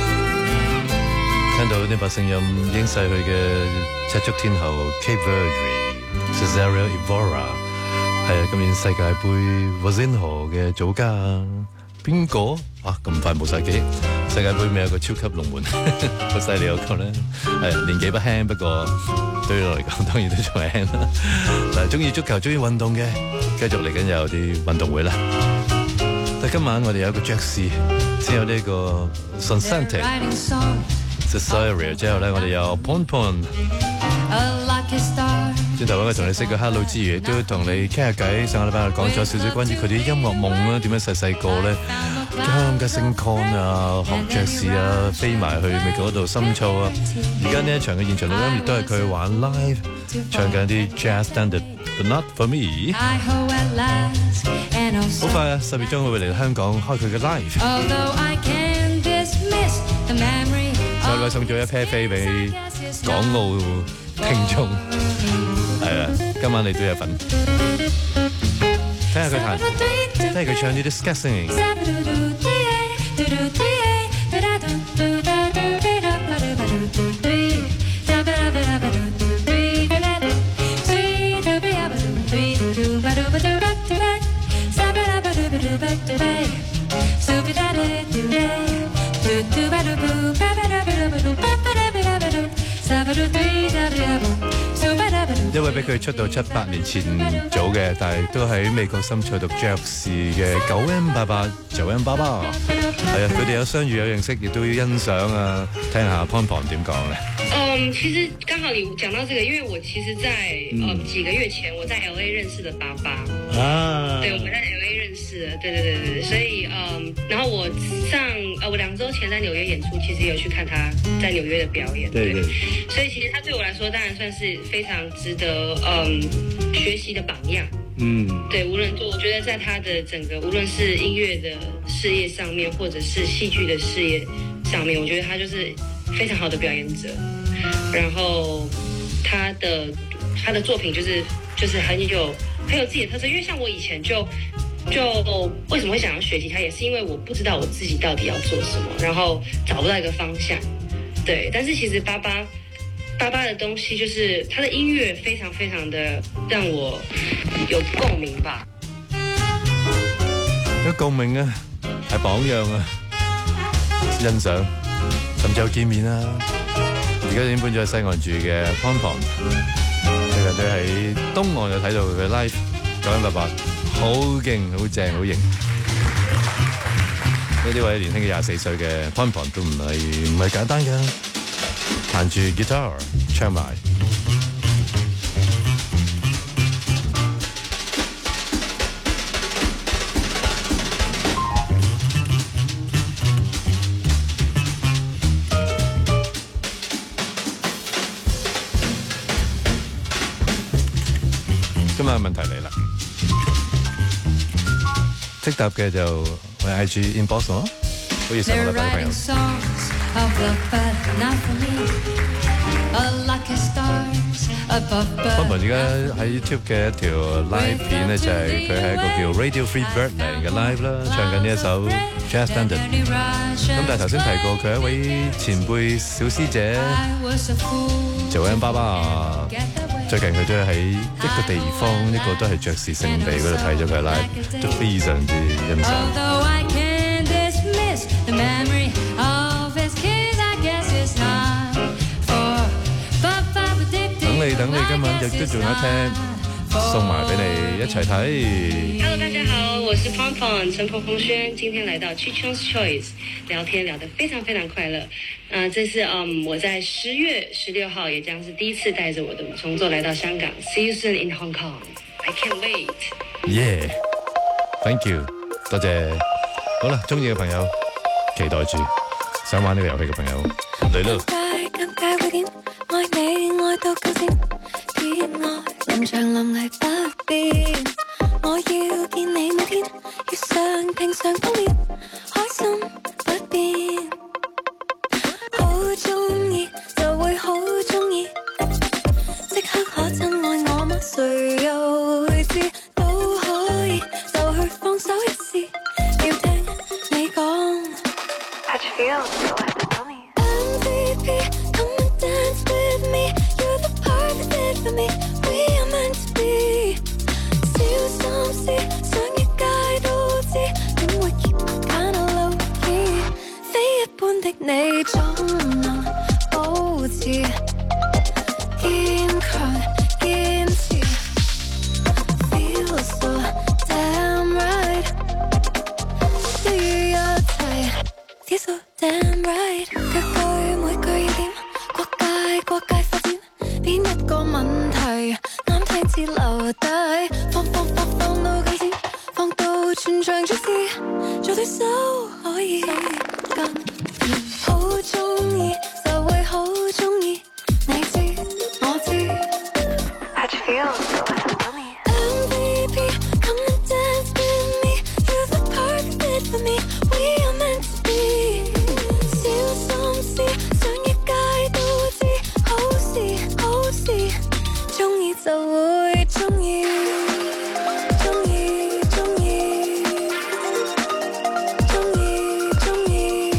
聽到呢把聲音已經逝去嘅赤足天后 Cape Verde Cesario Evora。係啊，今年世界盃 Vozinho 嘅組家邊個啊？咁快冇晒記憶，世界盃咪有個超級龍門，好犀利嗰個咧。係年紀不輕，不過對我嚟講當然都仲係輕啦。嗱，中意足球、中意運動嘅，繼續嚟緊有啲運動會啦。但今晚我哋有一個爵士，先有呢個 Sonsante Cesario 之後咧，我哋有 Pon Pon。轉頭我同你 say 個 hello 之餘，都同你傾下偈。上個禮拜我講咗少少關於佢啲音樂夢啦，點樣細細個咧參加星 con 啊，學爵士啊，飛埋去美國嗰度深造啊。而家呢一場嘅現場錄音亦都係佢玩 live， 唱緊啲 jazz standard，but not for me。好快啊！十月中會嚟香港開佢嘅 live。上個禮拜送咗一 pair 飛俾港澳聽眾。係啊，今晚你都有份，聽下佢彈，聽下佢唱呢啲 scat singing。一位俾佢出道七八年前組嘅，但係都喺美國深造讀爵士嘅九 M 八八九 M 八八，係啊，佢哋有相遇有認識，亦都要欣賞啊，聽下 Pon Pon 點講咧。 嗯，其實剛好你講到這個，因為我其實在，在、嗯、呃幾個月前我在 L A 認識的八八啊，對，我們在 L A 認識的，對對對對，所以嗯，然後我上呃我兩週前在紐約演出，其實也有去看他在紐約的表演，對，對，所以其實他對我來說當然算是非常值得嗯學習的榜樣，嗯，對，無論就我覺得在他的整個無論是音樂的事業上面，或者是戲劇的事業上面，我覺得他就是非常好的表演者。然後他的他的作品就是就是很有很有自己的特色，因為像我以前就就為什麼會想要學吉他，也是因為我不知道我自己到底要做什麼，然後找不到一個方向。對，但是其實八八八八的東西，就是他的音樂非常非常的讓我有共鳴吧。 有共鳴啊，係榜樣啊，欣賞，甚至有見面啊。而家已經搬咗去西岸住嘅 Pon Pon， 最近都喺東岸就睇到佢嘅 live 九 M 八八，好勁，好正，好型。呢位年輕嘅廿四歲嘅 Pon Pon 都唔係唔係簡單㗎，彈住 guitar 唱埋。今日問題嚟啦， 識答嘅就我 I G inbox 我，好似上個禮拜嘅朋友。Bob 而家喺 YouTube 嘅一條 live 片咧，就係佢喺一個叫 Radio Free Birdland 嘅 live 啦，唱緊呢一首 Jazz London。咁但係頭先提過佢係一位前輩小師姐，Joanne爸爸啊，最近佢都喺一個地方，一個都係爵士聖地嗰度睇咗佢嘅 live，都非常之欣賞。等你等你今晚亦都仲有一聽，送埋俾你一齊睇。 Hello， 大家好，我是 Pon Pon 陈鹏鹏轩，今天来到 Chichon's Choice 聊天聊得非常非常快乐。呃，这是嗯我在十月十六號也將是第一次帶着我的五重奏來到香港。See you soon in Hong Kong. I can't wait. Yeah, thank you， 多謝。好啦，中意嘅朋友期待住，想玩呢個遊戲嘅朋友嚟咯。 愛你愛到究竟偏愛林像林毅不變，我要見你每天遇上平常風面，開心不變，好鍾意就會好鍾意，即刻可真愛我嗎？誰又會知都可以，就去放手一試，要聽你講。How'd you feel? Go ahead and tell me. M V P.Come and dance with me. You're the perfect fit for me. We are meant to be. 小心思，想越界都知，點會 keep kinda low key？ 非一般的你總能保持堅強堅持。Feel so damn right， 要與一齊 ，feel so damn right。句句每句要點？國界國界發展，邊一個問題啱聽至留低？放放放放到極致，放到全場注視，做對手可以更好鍾意，就會好鍾意。你知我知。How'd you feel? Go ahead and tell me. M V P，come and dance with me. You're the perfect fit for me. We are meant to be。小心思，想越界都知，好事好事，鍾意就會鍾意，鍾意鍾意，鍾意鍾意，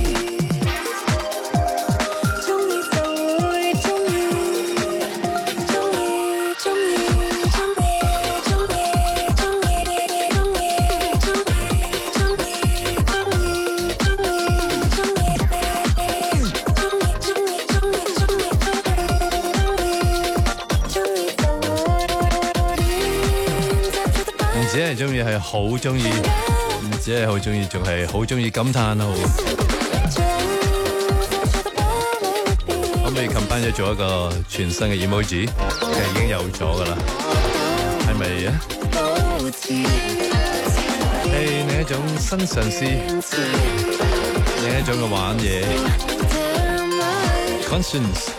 鍾意就會鍾意，鍾意鍾意，鍾意鍾意，鍾意鍾意，鍾意鍾意，鍾意唔止係中意，係好中意，唔止係好中意，仲係好中意感嘆咯。可唔可以 combine 咗做一個全新嘅 emoji？ 其實已經有咗噶啦，係咪啊？係另一種新嘗試，另一種嘅玩嘢。Conscience。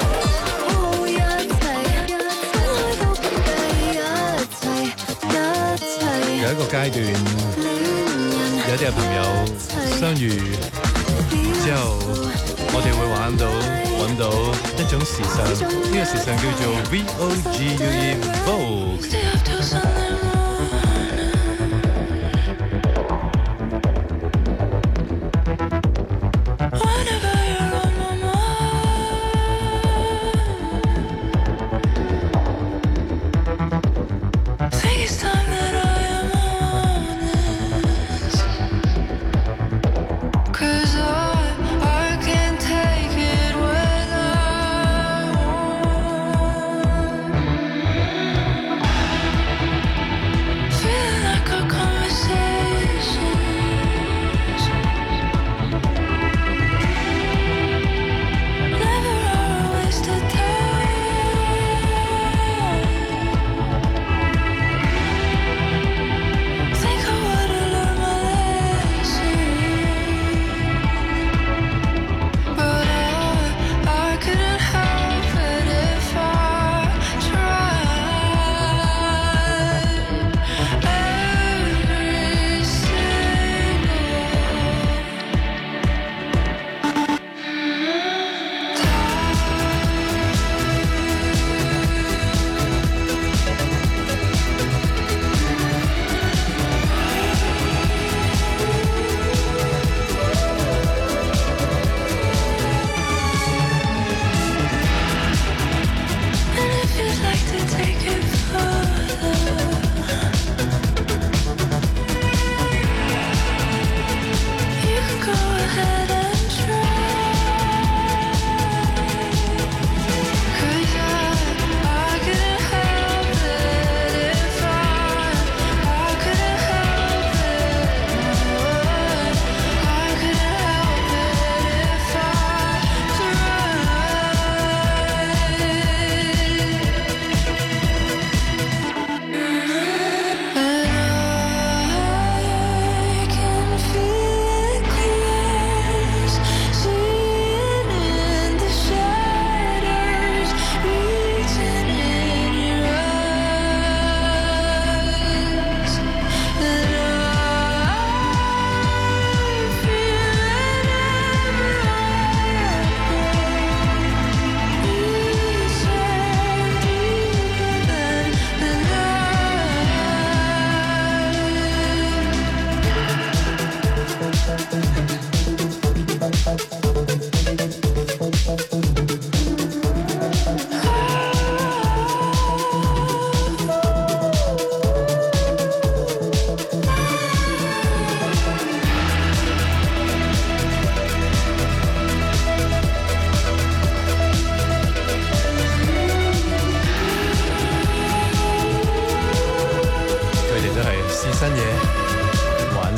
有一個階段，有啲嘅朋友相遇之後，我哋會玩到揾到一種時尚，呢、這個時尚叫做 V O G U E，Vogue。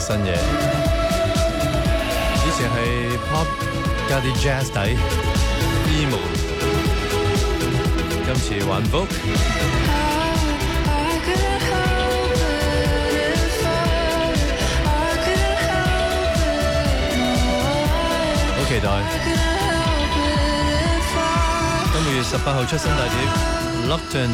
新嘢。以前係 pop 加啲 jazz 底 emo， 今次玩 Vogue。好期待！今個月十八號出新大碟 Lockton。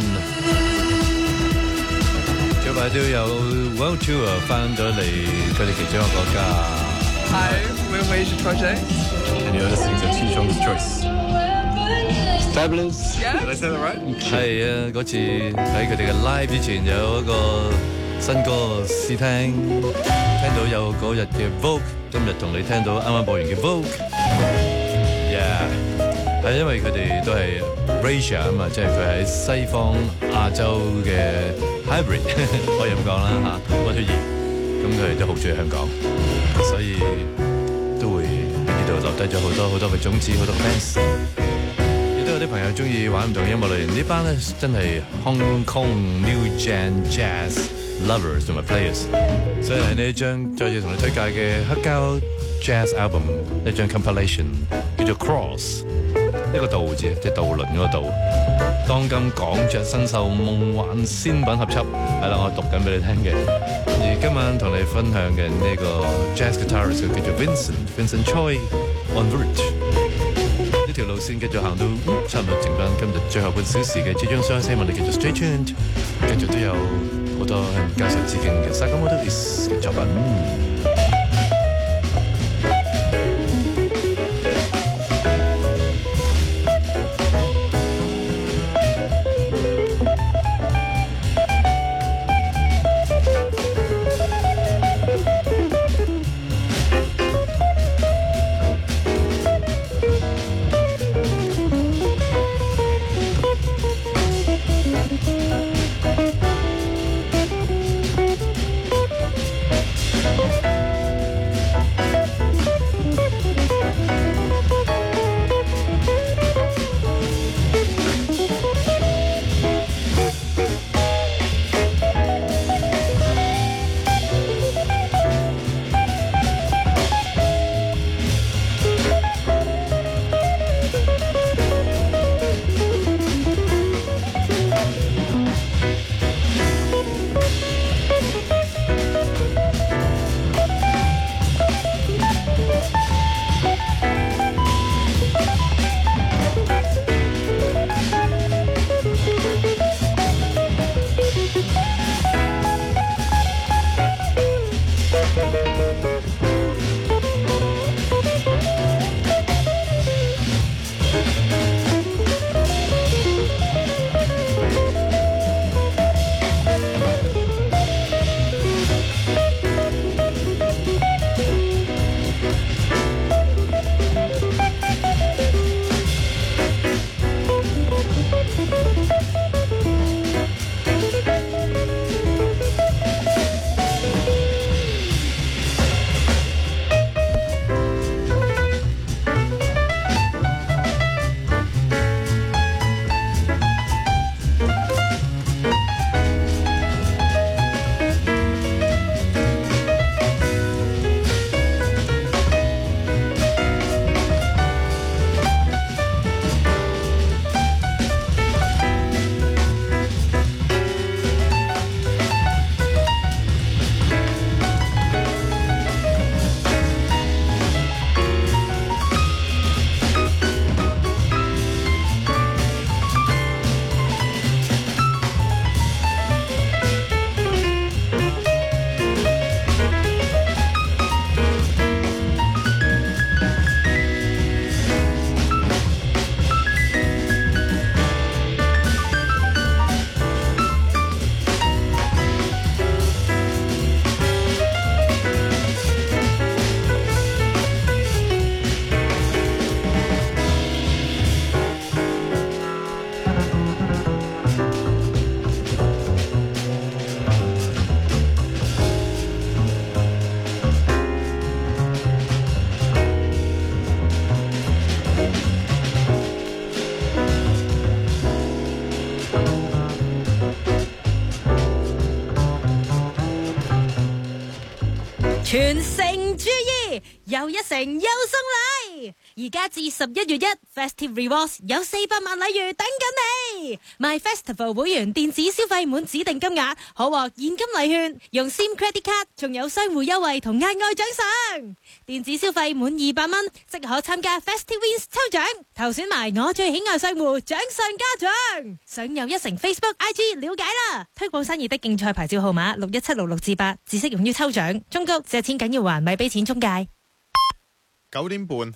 最快都有 World Tour 翻咗嚟佢哋其中一個國家。 Hi, we're Wasia Project. And you're listening to Chichong's Choice. Fabulous. Yeah. Did I say that right? 係啊，嗰次喺佢哋嘅 live 之前有一個新歌試聽，聽到有嗰日嘅 Vogue， 今日同你聽到啱啱播完嘅 Vogue。Yeah， 係因為佢哋都係 Asia 啊嘛，即係佢喺西方亞洲嘅 hybrid 可以咁講啦嚇，屈出現，咁佢哋都好中意香港，所以都會喺呢度留低咗好多好多嘅種子，好多 fans。亦都有啲朋友中意玩唔同嘅音樂類型，呢班咧真係 Hong Kong New Gen Jazz Lovers 同埋 Players。所以喺呢一張再次同你推介嘅黑膠 Jazz Album 一張 compilation 叫做 Cross。一個道字，即係渡輪嗰個渡。當今港雀新秀夢幻仙品合輯，係啦，我讀緊俾你聽嘅。而今晚同你分享嘅呢個 jazz guitarist 叫做 Vincent Vincent Choi on route。呢條路線繼續行到差唔多剩翻今日最後半小時嘅這張雙聲，我哋叫做 Stay Tuned， 繼續都有好多向教授致敬嘅 Sakamoto Is 嘅作品。 全城注意，又一城又送禮。而家至十一月一 ，Festive Rewards 有四百萬禮遇等緊你。My Festival 會員電子消費滿指定金額，可獲現金禮券，用 SIM Credit Card 仲有商戶優惠同額外獎賞。電子消費滿二百蚊，即可參加 Festive Wins 抽獎，投選埋我最喜愛商戶，獎上加獎。上又一城 Facebook、I G 了解啦。推廣生意的競賽牌照號碼六一七六六至八，只適用於抽獎。忠告借錢緊要還，咪俾錢中介。 九點半。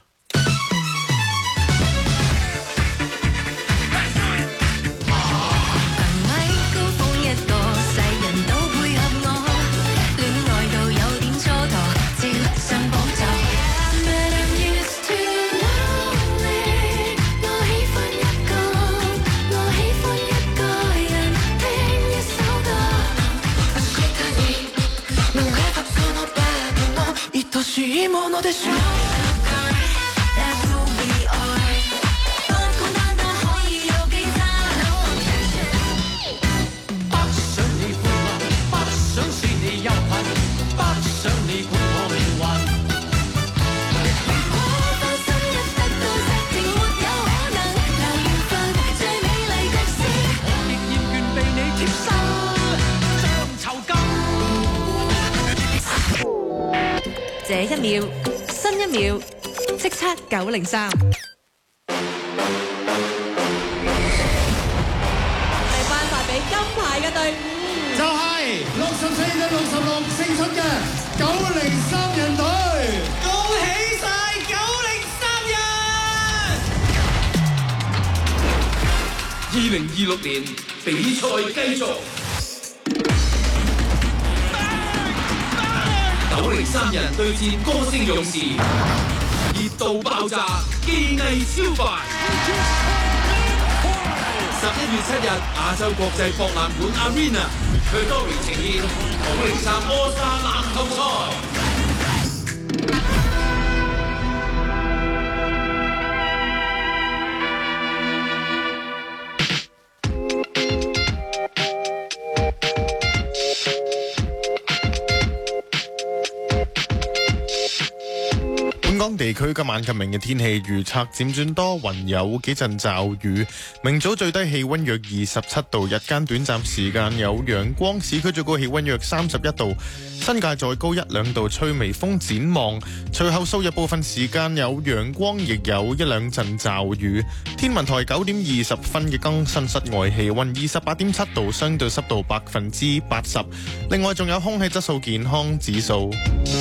是ものでしょう。不想你歡樂，不想是你憂恨，不想你管我命運。如果翻身一得到石條，沒有可能留緣分最美麗的事。我亦厭倦被你貼身，像囚禁。 這一秒，新一秒，叱咤九零三。嚟頒發俾金牌嘅隊伍， 就係六十四對六十六勝出嘅九零三人隊，恭喜晒九零三人！ 二零二六年比賽繼續。九零三人對戰歌聲勇士，熱度爆炸，技藝超凡。十一月七日，亞洲國際博覽館 Arena， 佢多榮呈現九零三柯沙籃球賽。 本港地區今晚及明日天氣預測漸轉多雲，有幾陣驟雨。明早最低氣溫約二十七度，日間短暫時間有陽光，市區最高氣溫約三十一度，新界再高一兩度，吹微風。展望隨後數日部分時間有陽光，亦有一兩陣驟雨。天文台九點二十分嘅更新室外氣溫二十八點七度，相對濕度百分之八十。另外仲有空氣質素健康指數。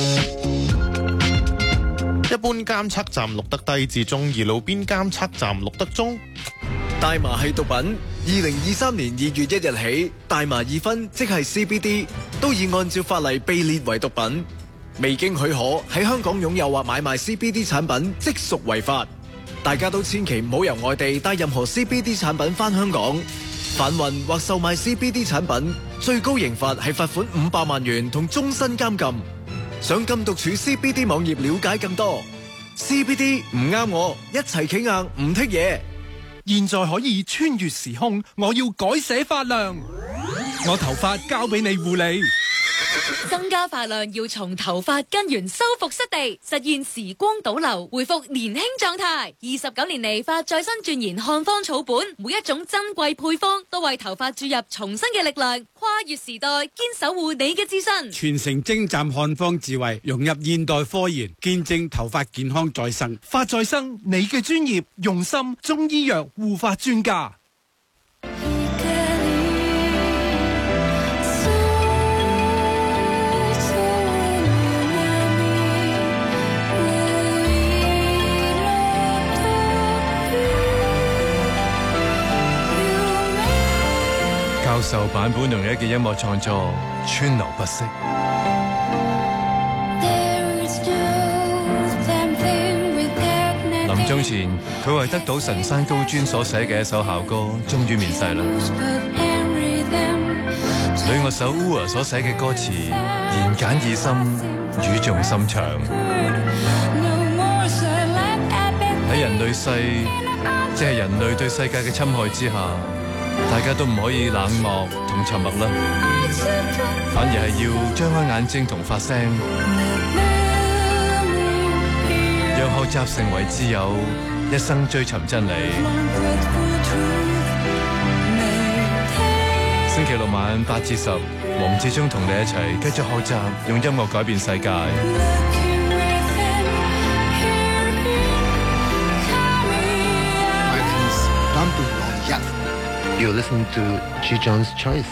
一般監測站錄得低至中，而路邊監測站錄得中。 大麻係毒品。二零二三年二月一日起，大麻二酚即係 C B D 都已按照法例被列為毒品。未經許可喺香港擁有或買賣 C B D 產品，即屬違法。大家都千祈唔好由外地帶任何 C B D 產品返香港。販運或售賣 C B D 產品，最高刑罰係罰款五百萬元同終身監禁。上禁毒處 C B D 網頁了解更多。C B D 唔啱我，一齊企硬唔剔嘢。 現在可以穿越時空，我要改寫髮量，我頭髮交俾你護理。 增加髮量要從頭髮根源修復失地，實現時光倒流，恢復年輕狀態。二十九年嚟，髮再生鑽研漢方草本，每一種珍貴配方都為頭髮注入重新嘅力量，跨越時代，堅守護你嘅自身。 傳承精湛漢方智慧，融入現代科研，見證頭髮健康再生。 髮再生，你嘅專業用心，中醫藥護髮專家。 教授版本同一嘅音樂創作，川流不息。臨終前，佢為得到神山高專所寫嘅一首校歌，終於面世啦。女樂手 Ua 所寫嘅歌詞，言簡意深，語重心長。喺人類世，即係人類對世界嘅侵害之下， 大家都唔可以冷漠同沉默啦，反而係要張開眼睛同發聲，讓學習成為摯友，一生追尋真理。星期六晚八至十，黃志忠同你一齊繼續學習，用音樂改變世界。 You're listening to G. John's Choice.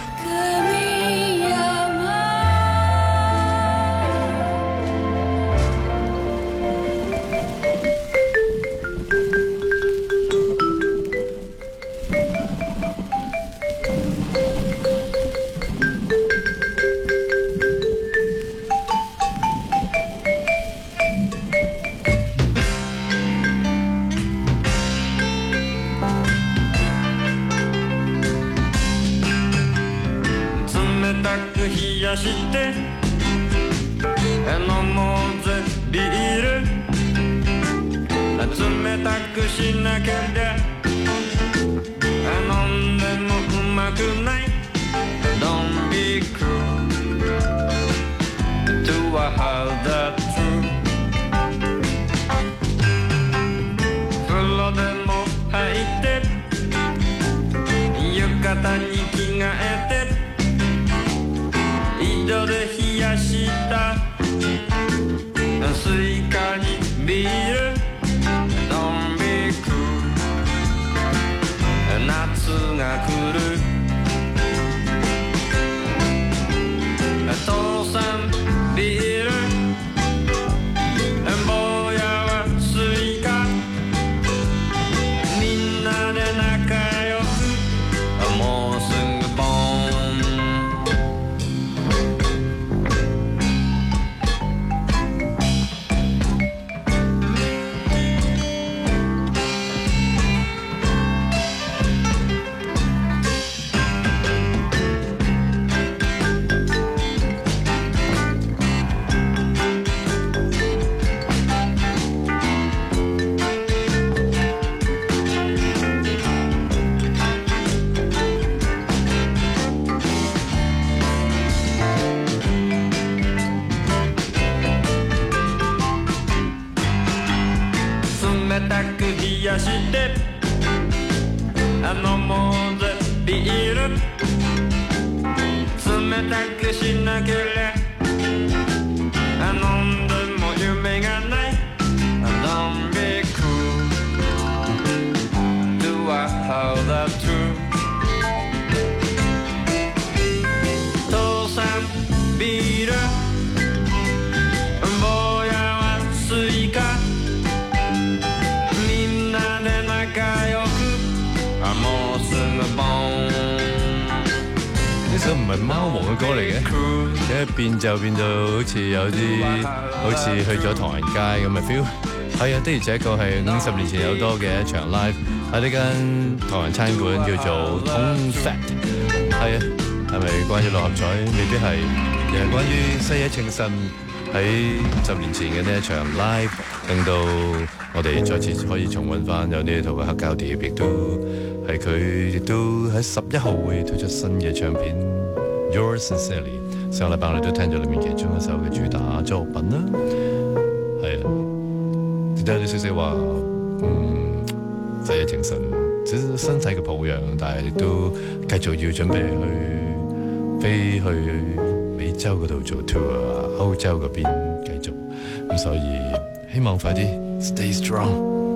變就變到好似有啲好似去咗唐人街咁嘅 feel， 係啊，的而且確係五十年前有多嘅一場 live 喺呢間唐人餐館叫做 Tone Fat， 係啊，係咪關於六合彩？未必係，又係關於西野稱新喺五十年前嘅呢一場 live， 令到我哋再次可以重溫翻有呢一套嘅黑膠碟，亦都係佢亦都喺十一號會推出新嘅唱片 Yours Sincerely。上禮拜我哋都聽咗裏面其中一首嘅主打作品啦，係啊，亦都有啲消息話，嗯，西野情神只係身體嘅抱恙，但係亦都繼續要準備去飛去美洲嗰度做 tour 啊，歐洲嗰邊繼續，咁所以希望快啲 stay strong。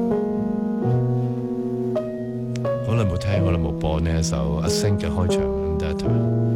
好耐冇聽，好耐冇播呢一首阿星嘅開場 Data。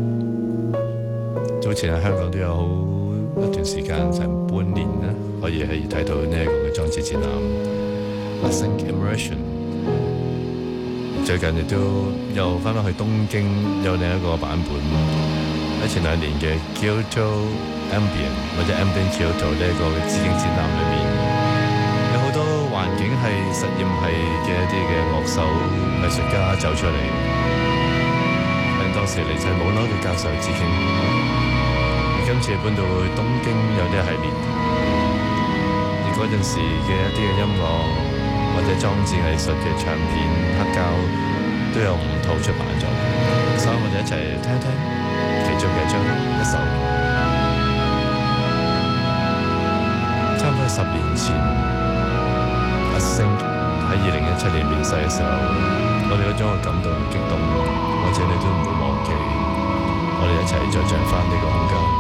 早前喺香港都有好一段時間，成半年啦，可以係睇到呢一個嘅裝置展覽 I Think Immersion。最近亦都又翻返去東京，有另一個版本喺前兩年嘅 Kyoto Ambient 或者 Ambient Kyoto 呢一個嘅致敬展覽裏面，有好多環境係實驗係嘅一啲嘅樂手藝術家走出嚟，向當時離世冇耐嘅教授致敬。今次搬到去東京有啲系列，而嗰陣時嘅一啲嘅音樂或者裝置藝術嘅唱片黑膠都有五套出版咗。 所以我哋一齊聽一聽其中嘅一張一首，差唔多係十年前，阿星喺二零一七年面世嘅時候，我哋嗰種嘅感動激動，或者你都唔會忘記，我哋一齊再唱返呢個空間。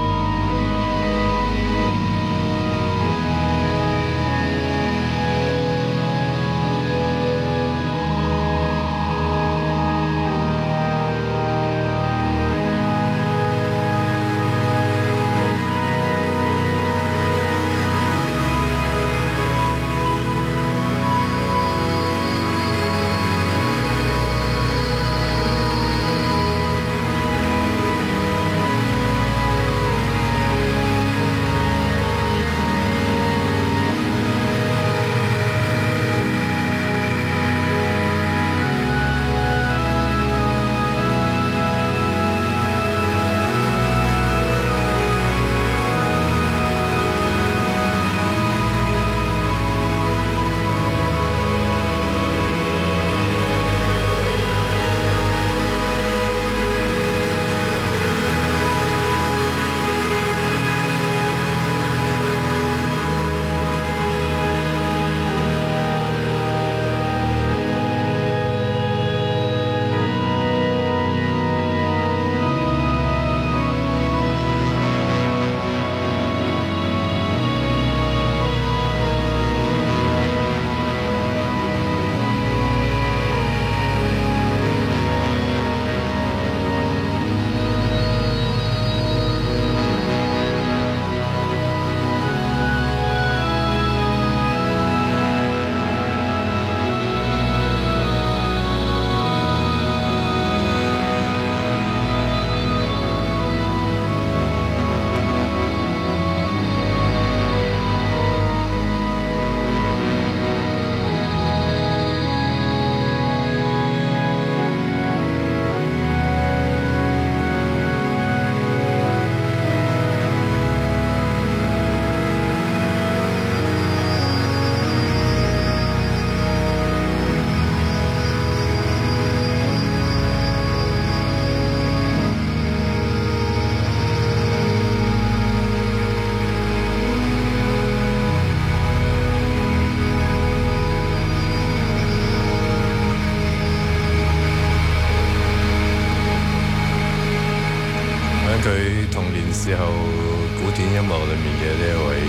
佢童年時候古典音樂裏面嘅呢一位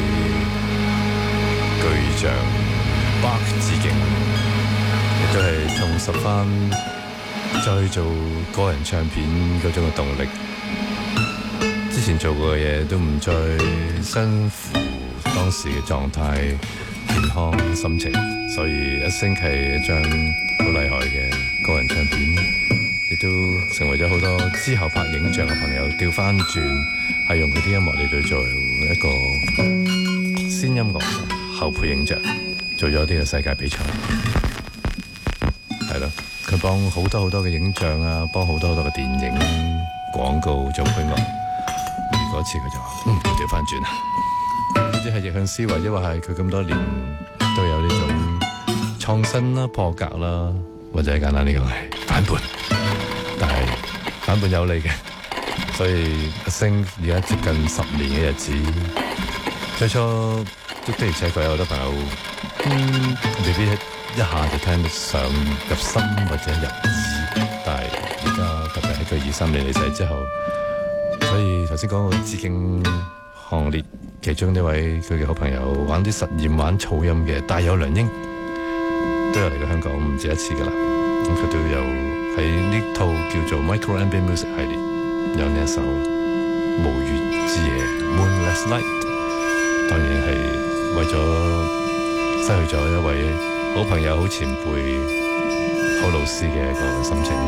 巨匠 Bach 致敬，亦都係重拾翻再做個人唱片嗰種嘅動力。之前做過嘅嘢都唔再身負當時嘅狀態、健康、心情，所以一星期一張好厲害嘅個人唱片。亦都成為咗好多之後拍影像嘅朋友調翻轉，係用佢啲音樂嚟到做一個先音樂後配影像，做咗啲嘅世界比賽，係咯。佢幫好多好多嘅影像啊，幫好多好多嘅電影廣告做配樂。而嗰次佢就話：嗯，要調翻轉啊！唔知係逆向思維，抑或係佢咁多年都有呢種創新啦、破格啦，或者簡單啲講係反叛。但係反叛有利嘅，所以阿星而家接近十年嘅日子，最初的的而且確有好多朋友，嗯，未必一下就聽得上入心或者入耳，但係而家特別喺佢二三年離世之後，所以頭先講個致敬行列，其中呢位佢嘅好朋友玩啲實驗玩噪音嘅大有良英，都有嚟過香港唔止一次噶啦，咁佢都有。喺呢套叫做 Micro Ambient Music 系列有呢一首無月之夜 Moonless Night， 當然係為咗失去咗一位好朋友、好前輩、好老師嘅一個心情。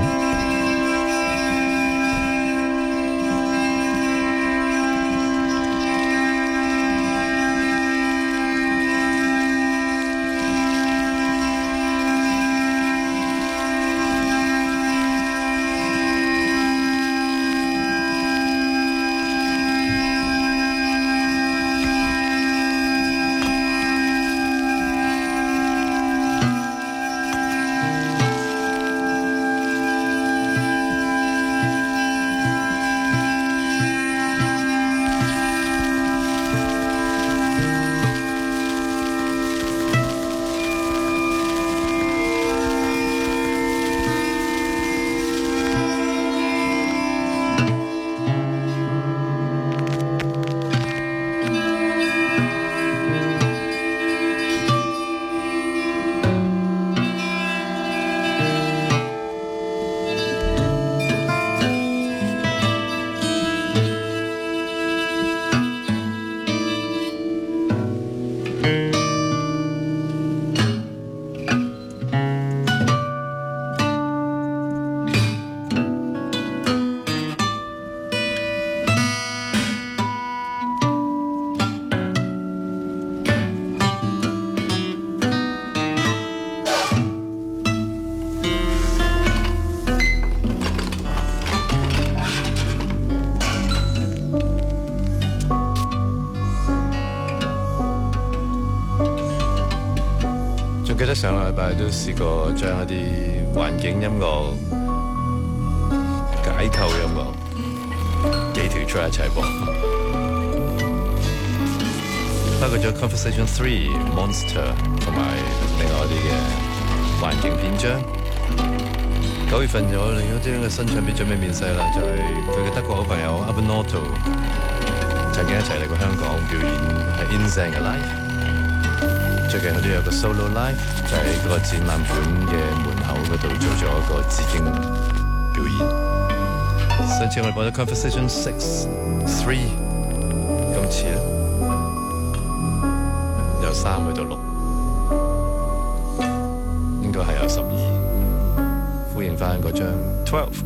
記得上個禮拜都試過將一啲環境音樂、解構音樂幾條 track 一齊播，包括咗 Conversation Three、Monster 同埋另外一啲嘅環境篇章。九月份有另一張嘅新唱片準備面世啦，就係佢嘅德國好朋友 Abnorto 曾經一齊嚟過香港表演，係 Inzang 嘅 live。最近佢都有個 solo live，就喺嗰個展覽館嘅門口嗰度做咗一個致敬表演。上次我哋播咗 Conversation Six Three， 今次咧由三去到六，應該係有十二。呼應翻嗰張 twelve。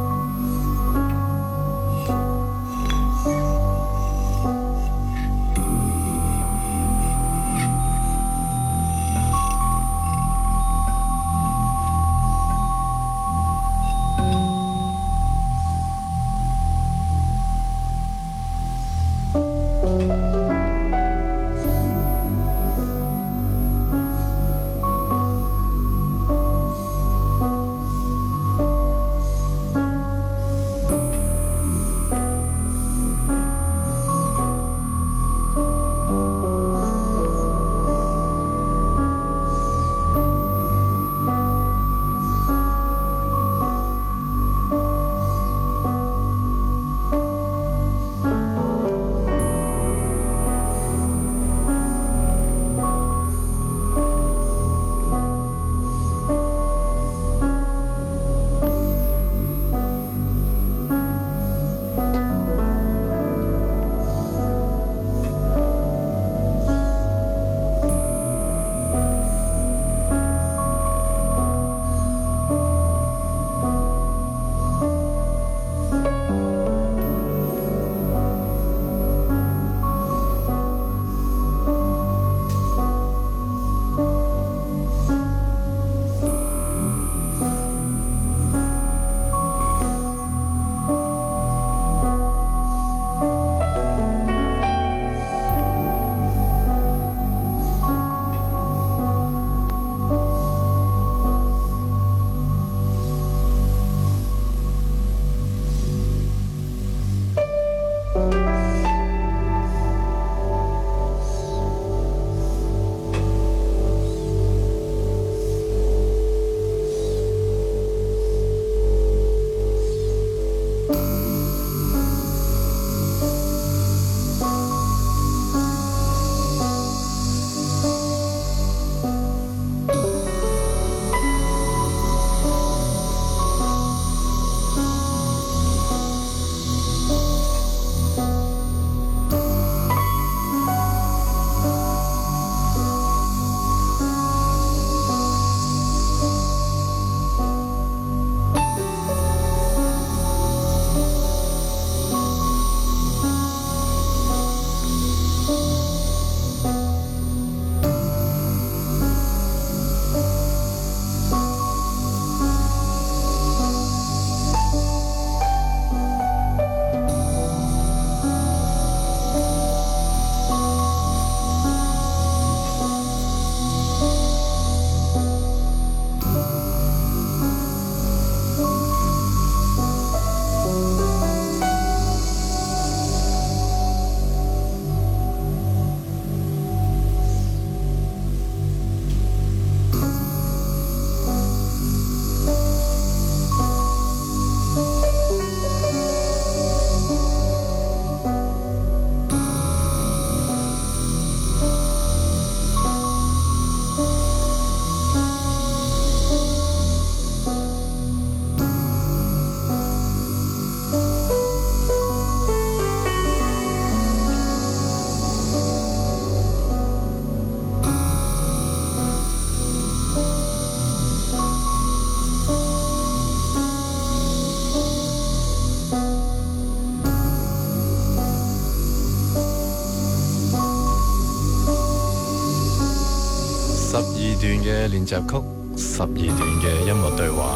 段嘅練習曲，十二段嘅音樂對話，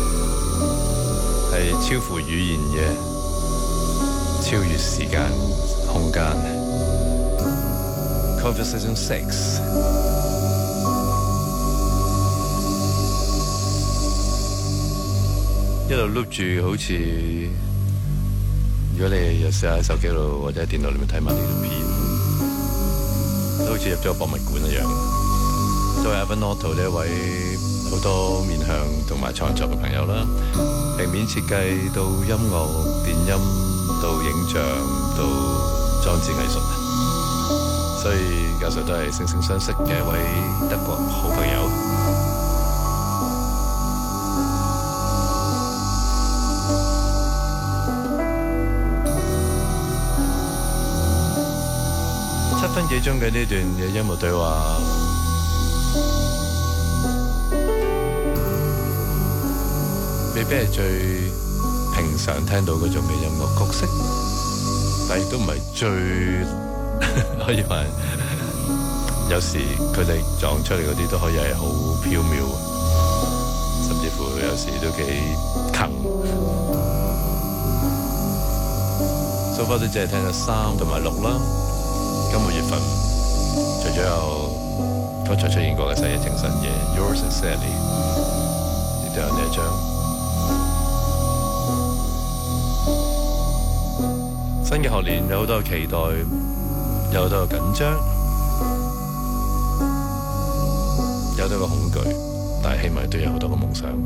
係超乎語言嘅，超越時間空間。Conversation Six 一路碌住，好似如果你又試下喺手機度或者喺電腦裏面睇埋呢條片，都好似入咗個博物館一樣。作為 Evernote 呢一位好多面向同埋創作嘅朋友啦，平面設計到音樂、電音到影像到裝置藝術，所以教授都係惺惺相惜嘅一位德國好朋友。七分幾鐘嘅呢段嘅音樂對話，未必係最平常聽到嗰種嘅音樂角色，但亦都唔係最可以話，有時佢哋撞出嚟嗰啲都可以係好飄渺，甚至乎有時都幾近。so far 都只係聽咗三同埋六啦。今個月份除咗有剛才出現過嘅《細野情深夜》Yours Sincerely， 亦都有呢一張。新嘅學年有好多期待，有好多緊張，有好多個恐懼，但係希望都有好多個夢想。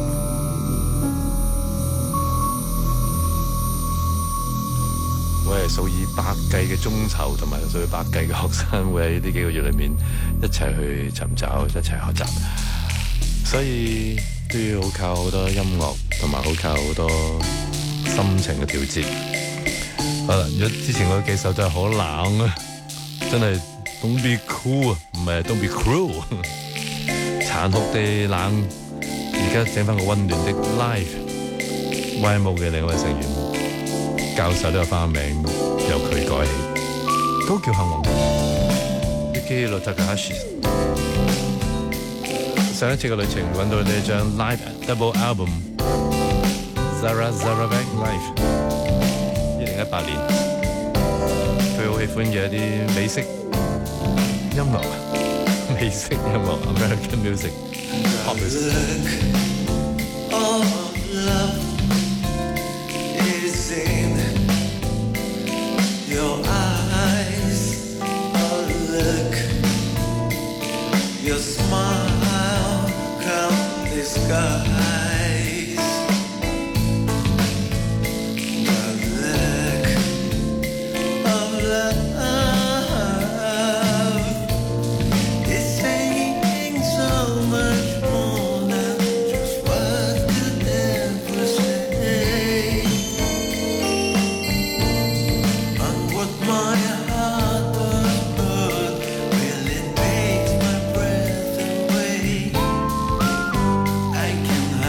我係數以百計嘅中籌同埋數以百計嘅學生，會喺呢幾個月裏面一齊去尋找，一齊學習，所以都要好靠好多音樂，同埋好靠好多心情嘅調節。好啦，如果之前嗰幾首真係好冷啊，真係 Don't be cool 啊，唔係 Don't be cruel， 殘酷地冷。而家整翻個溫暖的 Live，Y M O 嘅另一位成員。教授都有花名，由佢改起，都叫幸運。Yuki Takahashi 上一次嘅旅程揾到呢一張 Live Double Album，Zara Zarabeck Live， 二零一八年，佢好喜歡嘅一啲美式音樂，美式音樂 American music pop music。 Your eyes, a look, your smile, count the skies. The look of love is saying so much more than just what could ever say. My heart was good, will it take my breath away? I can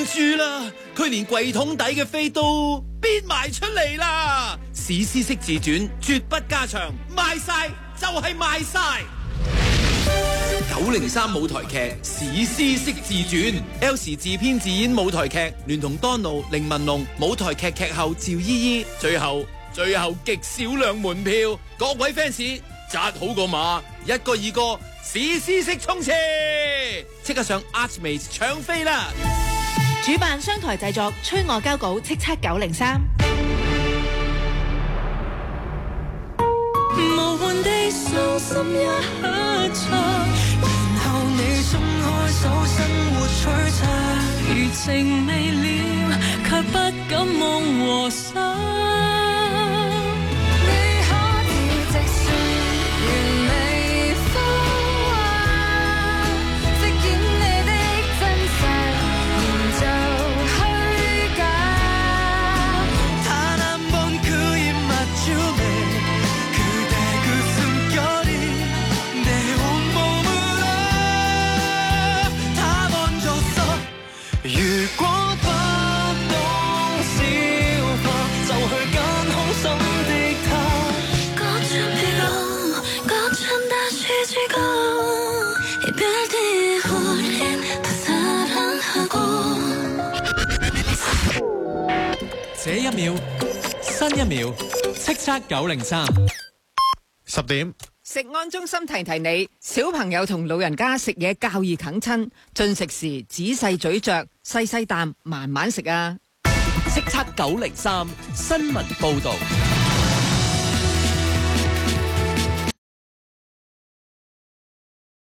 住啦，佢連櫃桶底嘅飛都變埋出嚟啦！史詩式自傳絕不加長，賣晒就係賣晒。九零三舞台劇史詩式自傳 ，L 時自編自演舞台劇，聯同當奴、凌文龍，舞台劇劇後趙依依，最後最後極少量門票，各位 fans 紮好個馬，一個二個史詩式衝刺，即刻上 Archmate 搶飛啦！ 主辦商台製作，催我交稿，叱咤九零三。 無換地傷心一場，然後你鬆開手，生活璀璨，餘情未了，卻不敢夢和想。 這一秒，新一秒，叱咤九零三。 十點。 食安中心提提你，小朋友同老人家食嘢較易啃親，進食時仔細咀嚼，細細啖慢慢食啊！ 叱咤九零三新聞報導。